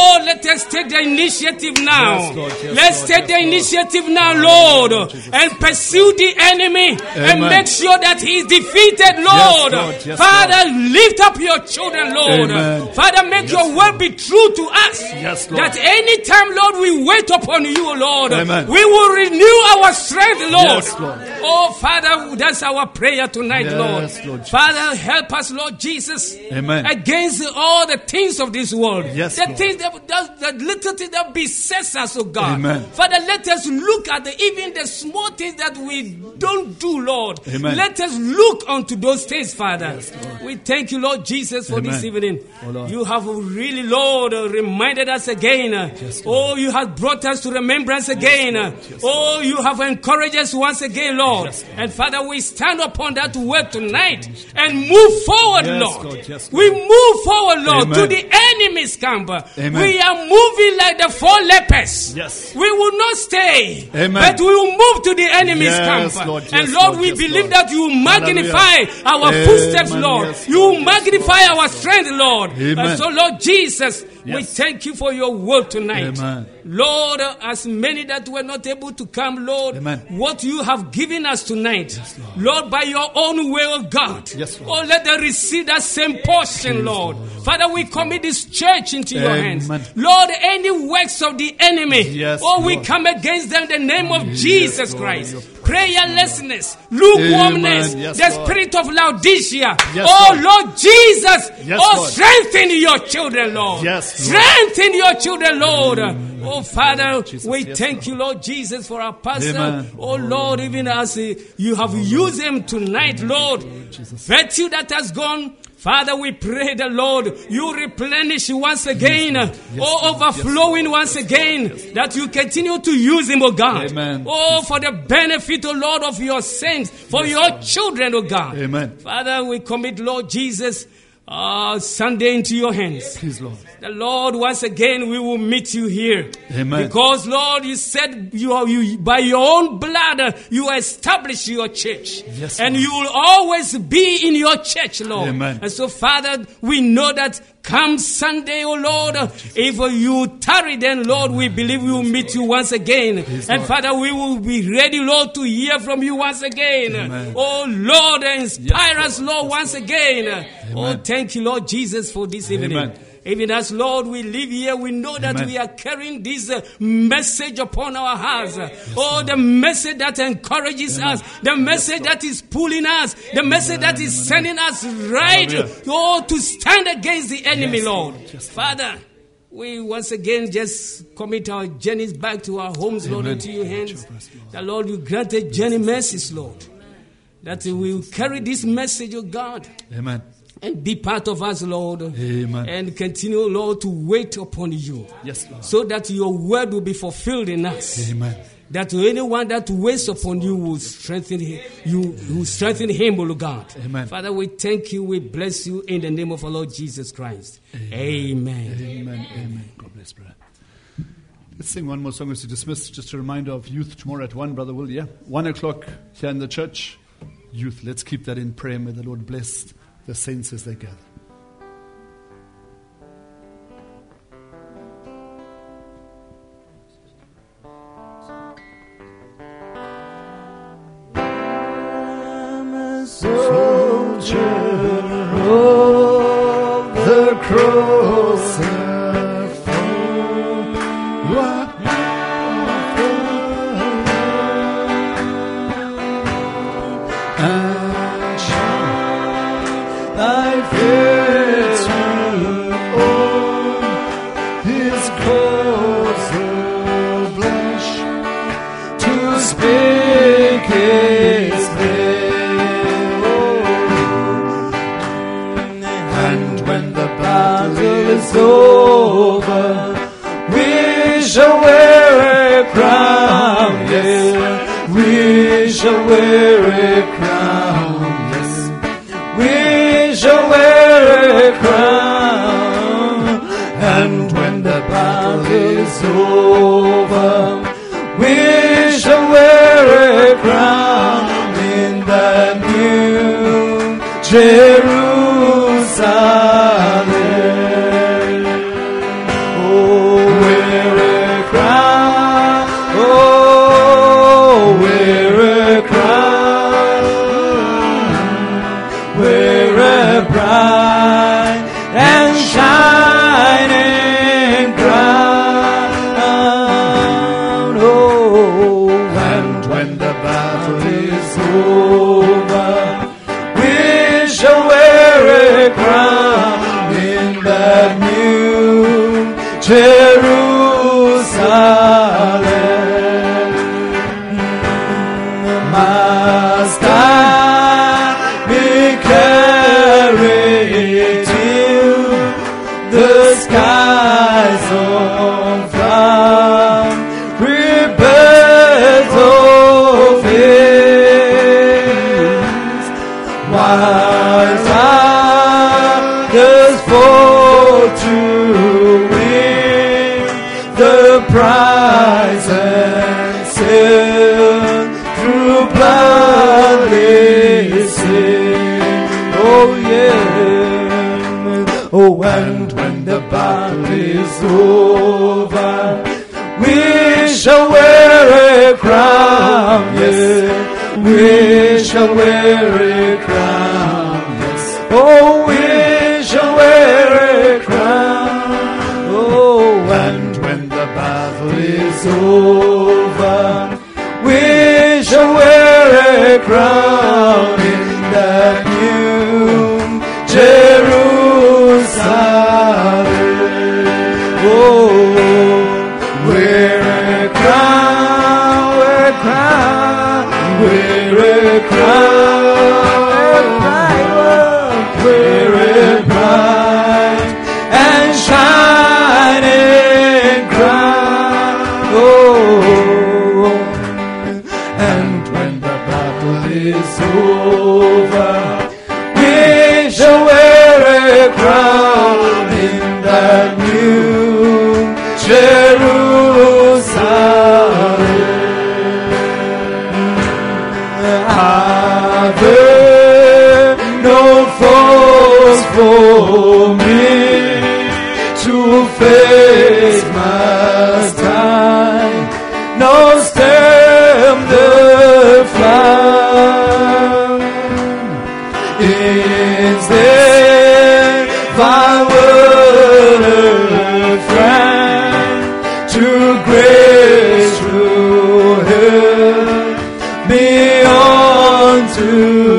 us take the initiative now. Yes, Lord. Yes, Let's Lord. take the Yes, Lord. initiative now, Lord, Jesus. and pursue the enemy and Amen. make sure that he is defeated, Lord. Lord. Yes, Father, lift up your children, Lord. Amen. Father, make your word be true to us. Yes, Lord. That any time, Lord, we wait upon you, Lord, Amen. we will renew our strength, Lord. Yes, Lord. Oh, Father, that's our prayer tonight, Yes, Lord. Lord Jesus. Father, help us, Lord Jesus, Amen. against all the things of this world. Yes, the Lord. things the little things that besets us, oh God. Amen. Father, let us look at even the small things that we don't do, Lord. Amen. Let us look unto those things, Father. Yes, Lord. We thank you, Lord Jesus, for Amen. this evening. Oh, Lord. You have really, Lord, reminded us again. Yes, Lord. Oh, you have brought us to remembrance again. Yes, Oh, you have encouraged us once again, Lord. Yes, Lord. And Father, we stand upon that word tonight and move forward, Yes, Lord. Lord. Yes, We Lord. move forward, Lord, Amen. to the enemy's camp. Amen. We are moving like the four lepers. Yes. We will not stay, Amen. but we will move to the enemy's Yes, camp. Lord. Yes, And Lord, Lord. we Yes, believe Lord. that you magnify our Amen. footsteps, Lord. Yes, You Lord. Yes, magnify Lord. our strength, Lord. Amen. And so, Lord Jesus, we Yes. thank you for your word tonight. Amen. Lord, as many that were not able to come, Lord, Amen. what you have given us tonight, Yes, Lord, by your own will, oh God, Yes, Lord. oh, let them receive that same portion, Please, Lord. Lord. Father, we commit this church into your Amen. hands. Lord, any works of the enemy, Yes, oh, we Lord. come against them in the name of Yes, Jesus Lord. Christ. Your Prayerlessness, lukewarmness, Amen. Yes, the Lord. spirit of Laodicea. Yes, Oh, Lord. Lord Jesus, Yes, oh, Lord. strengthen your children, Lord. Yes, Lord. Strengthen your children, Lord. Oh, Father, Jesus, we yes, thank you, Lord Jesus, for our pastor. Amen. Oh, Lord, even as you have used him tonight, Lord, Jesus. virtue that has gone. Father, we pray the Lord, you replenish once again, overflowing once again, that you continue to use him, oh God. Amen. Oh, for the benefit, oh Lord, of your saints, for your children, oh God. Amen. Father, we commit, Lord Jesus, Sunday into your hands. Please, Lord. The Lord, once again, we will meet you here. Amen. Because, Lord, you said you by your own blood, you establish your church. Yes, and Lord. you will always be in your church, Lord. Amen. And so, Father, we know that come Sunday, oh Lord, if you tarry, then, Lord, we believe we will meet you once again. Please, And Lord. Father, we will be ready, Lord, to hear from you once again. Amen. Oh Lord, inspire Yes, us, Lord, once again. Oh, Amen. thank you, Lord Jesus, for this evening. Amen. Even as, Lord, we live here, we know that Amen. we are carrying this message upon our hearts. The message that encourages us, the message that is pulling us, the message that is sending us right, Hallelujah. to stand against the enemy, Yes, Lord. Lord. Yes, Father, we once again just commit our journeys back to our homes, Lord, Amen. into your hands. Lord. That, Lord, you granted journey mercies, Lord. That we will carry this message, oh God, Amen. and be part of us, Lord. Amen. And continue, Lord, to wait upon you. Yes, Lord. So that your word will be fulfilled in us. Amen. That anyone that waits upon you will strengthen him, O Lord God. Amen. Father, we thank you, we bless you in the name of our Lord Jesus Christ. Amen. Amen. Amen. God bless, brother. Let's sing one more song as we dismiss. Just a reminder of youth tomorrow at 1, Brother Will, yeah? 1 o'clock here in the church. Youth, let's keep that in prayer. May the Lord bless the saints as they gather. Soldier of the cross and fall, what and shine thy face on his cross of blush to speak his name. And when the battle is over, we shall wear a crown, yes. We shall wear a crown, yes. We shall wear a crown. And when the battle is over, we shall wear a crown in the new Jerusalem. Oh, wear a bright and shining crown. Oh, and when the battle is over, we shall wear a crown in that new Jerusalem. Must I be carried till the skies on fire, rebirth of his wise others fall to win the prize and sail through bloodly sin. Oh yeah. Oh, and when the battle is over, we shall wear a crown. Yes, we shall wear a crown. Yes. Oh, we shall wear a crown. Oh, and when the battle is over, we shall wear a crown in that new Jerusalem. Oh, wear a crown, wear a crown, wear a crown, wear a bright and shining crown. Oh, and when the battle is over, we shall wear a crown in that new Jerusalem. Are there no foes for me to face must I? No stem the flood. Is there thy word a friend to grace through her beyond to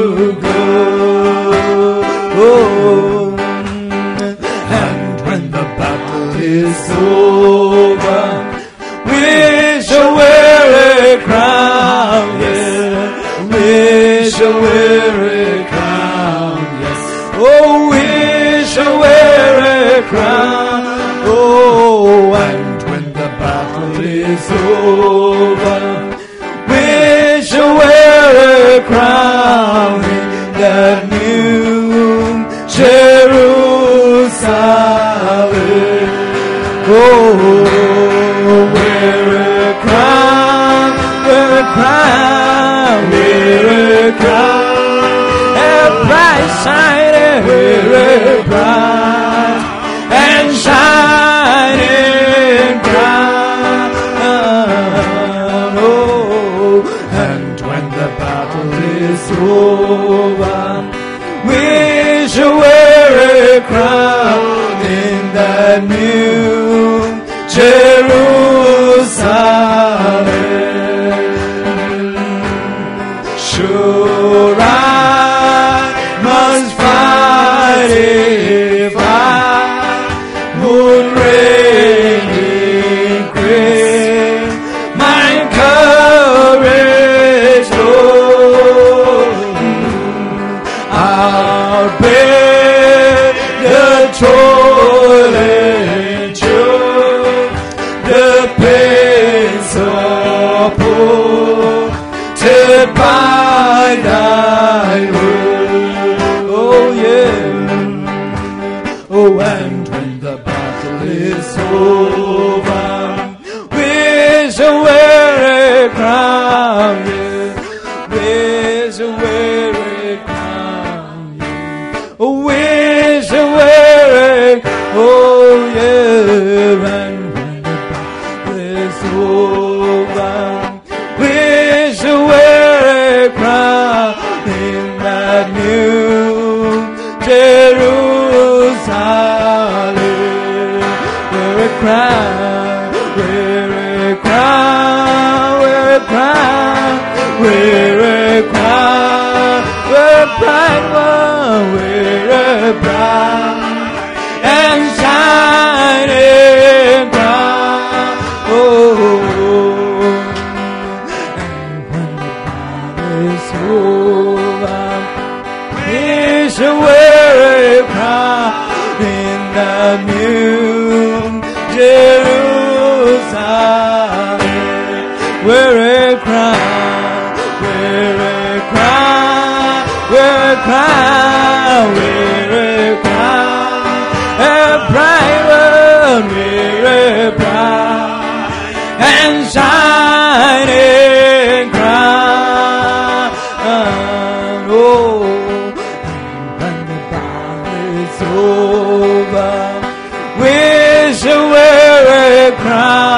good? Oh, and when the battle is over, we shall wear a crown. Yeah, we shall wear a crown. Yes. Oh, we shall wear a crown. Oh, and when the battle is over, we shall wear a crown in that new Jerusalem. Oh, wear a crown, wear a crown, wear a crown, a bright shining, wear a bright and shining crown. Oh, and when the battle is over, we shall wear a crown in that new Jerusalem. Sure, I must fight if I would reign in grace. My courage, Lord, I'll bear the toil and joy, the pain supported by thy word. Oh yeah. Oh, and when the battle is over, we shall wear a crown. Yeah. We shall wear a crown. Yeah. Oh, we shall wear a crown. Oh yeah. And when the battle is over, we shall wear a crown in that new wear a bright and shining crown. Oh, and when the battle is over, he shall wear a crown in the new Jerusalem. Wear a crown, wear a crown, wear a crown, wear a crown, a bright one, wear a bright and shining crown. Oh, and when the battle is over, we shall wear a crown.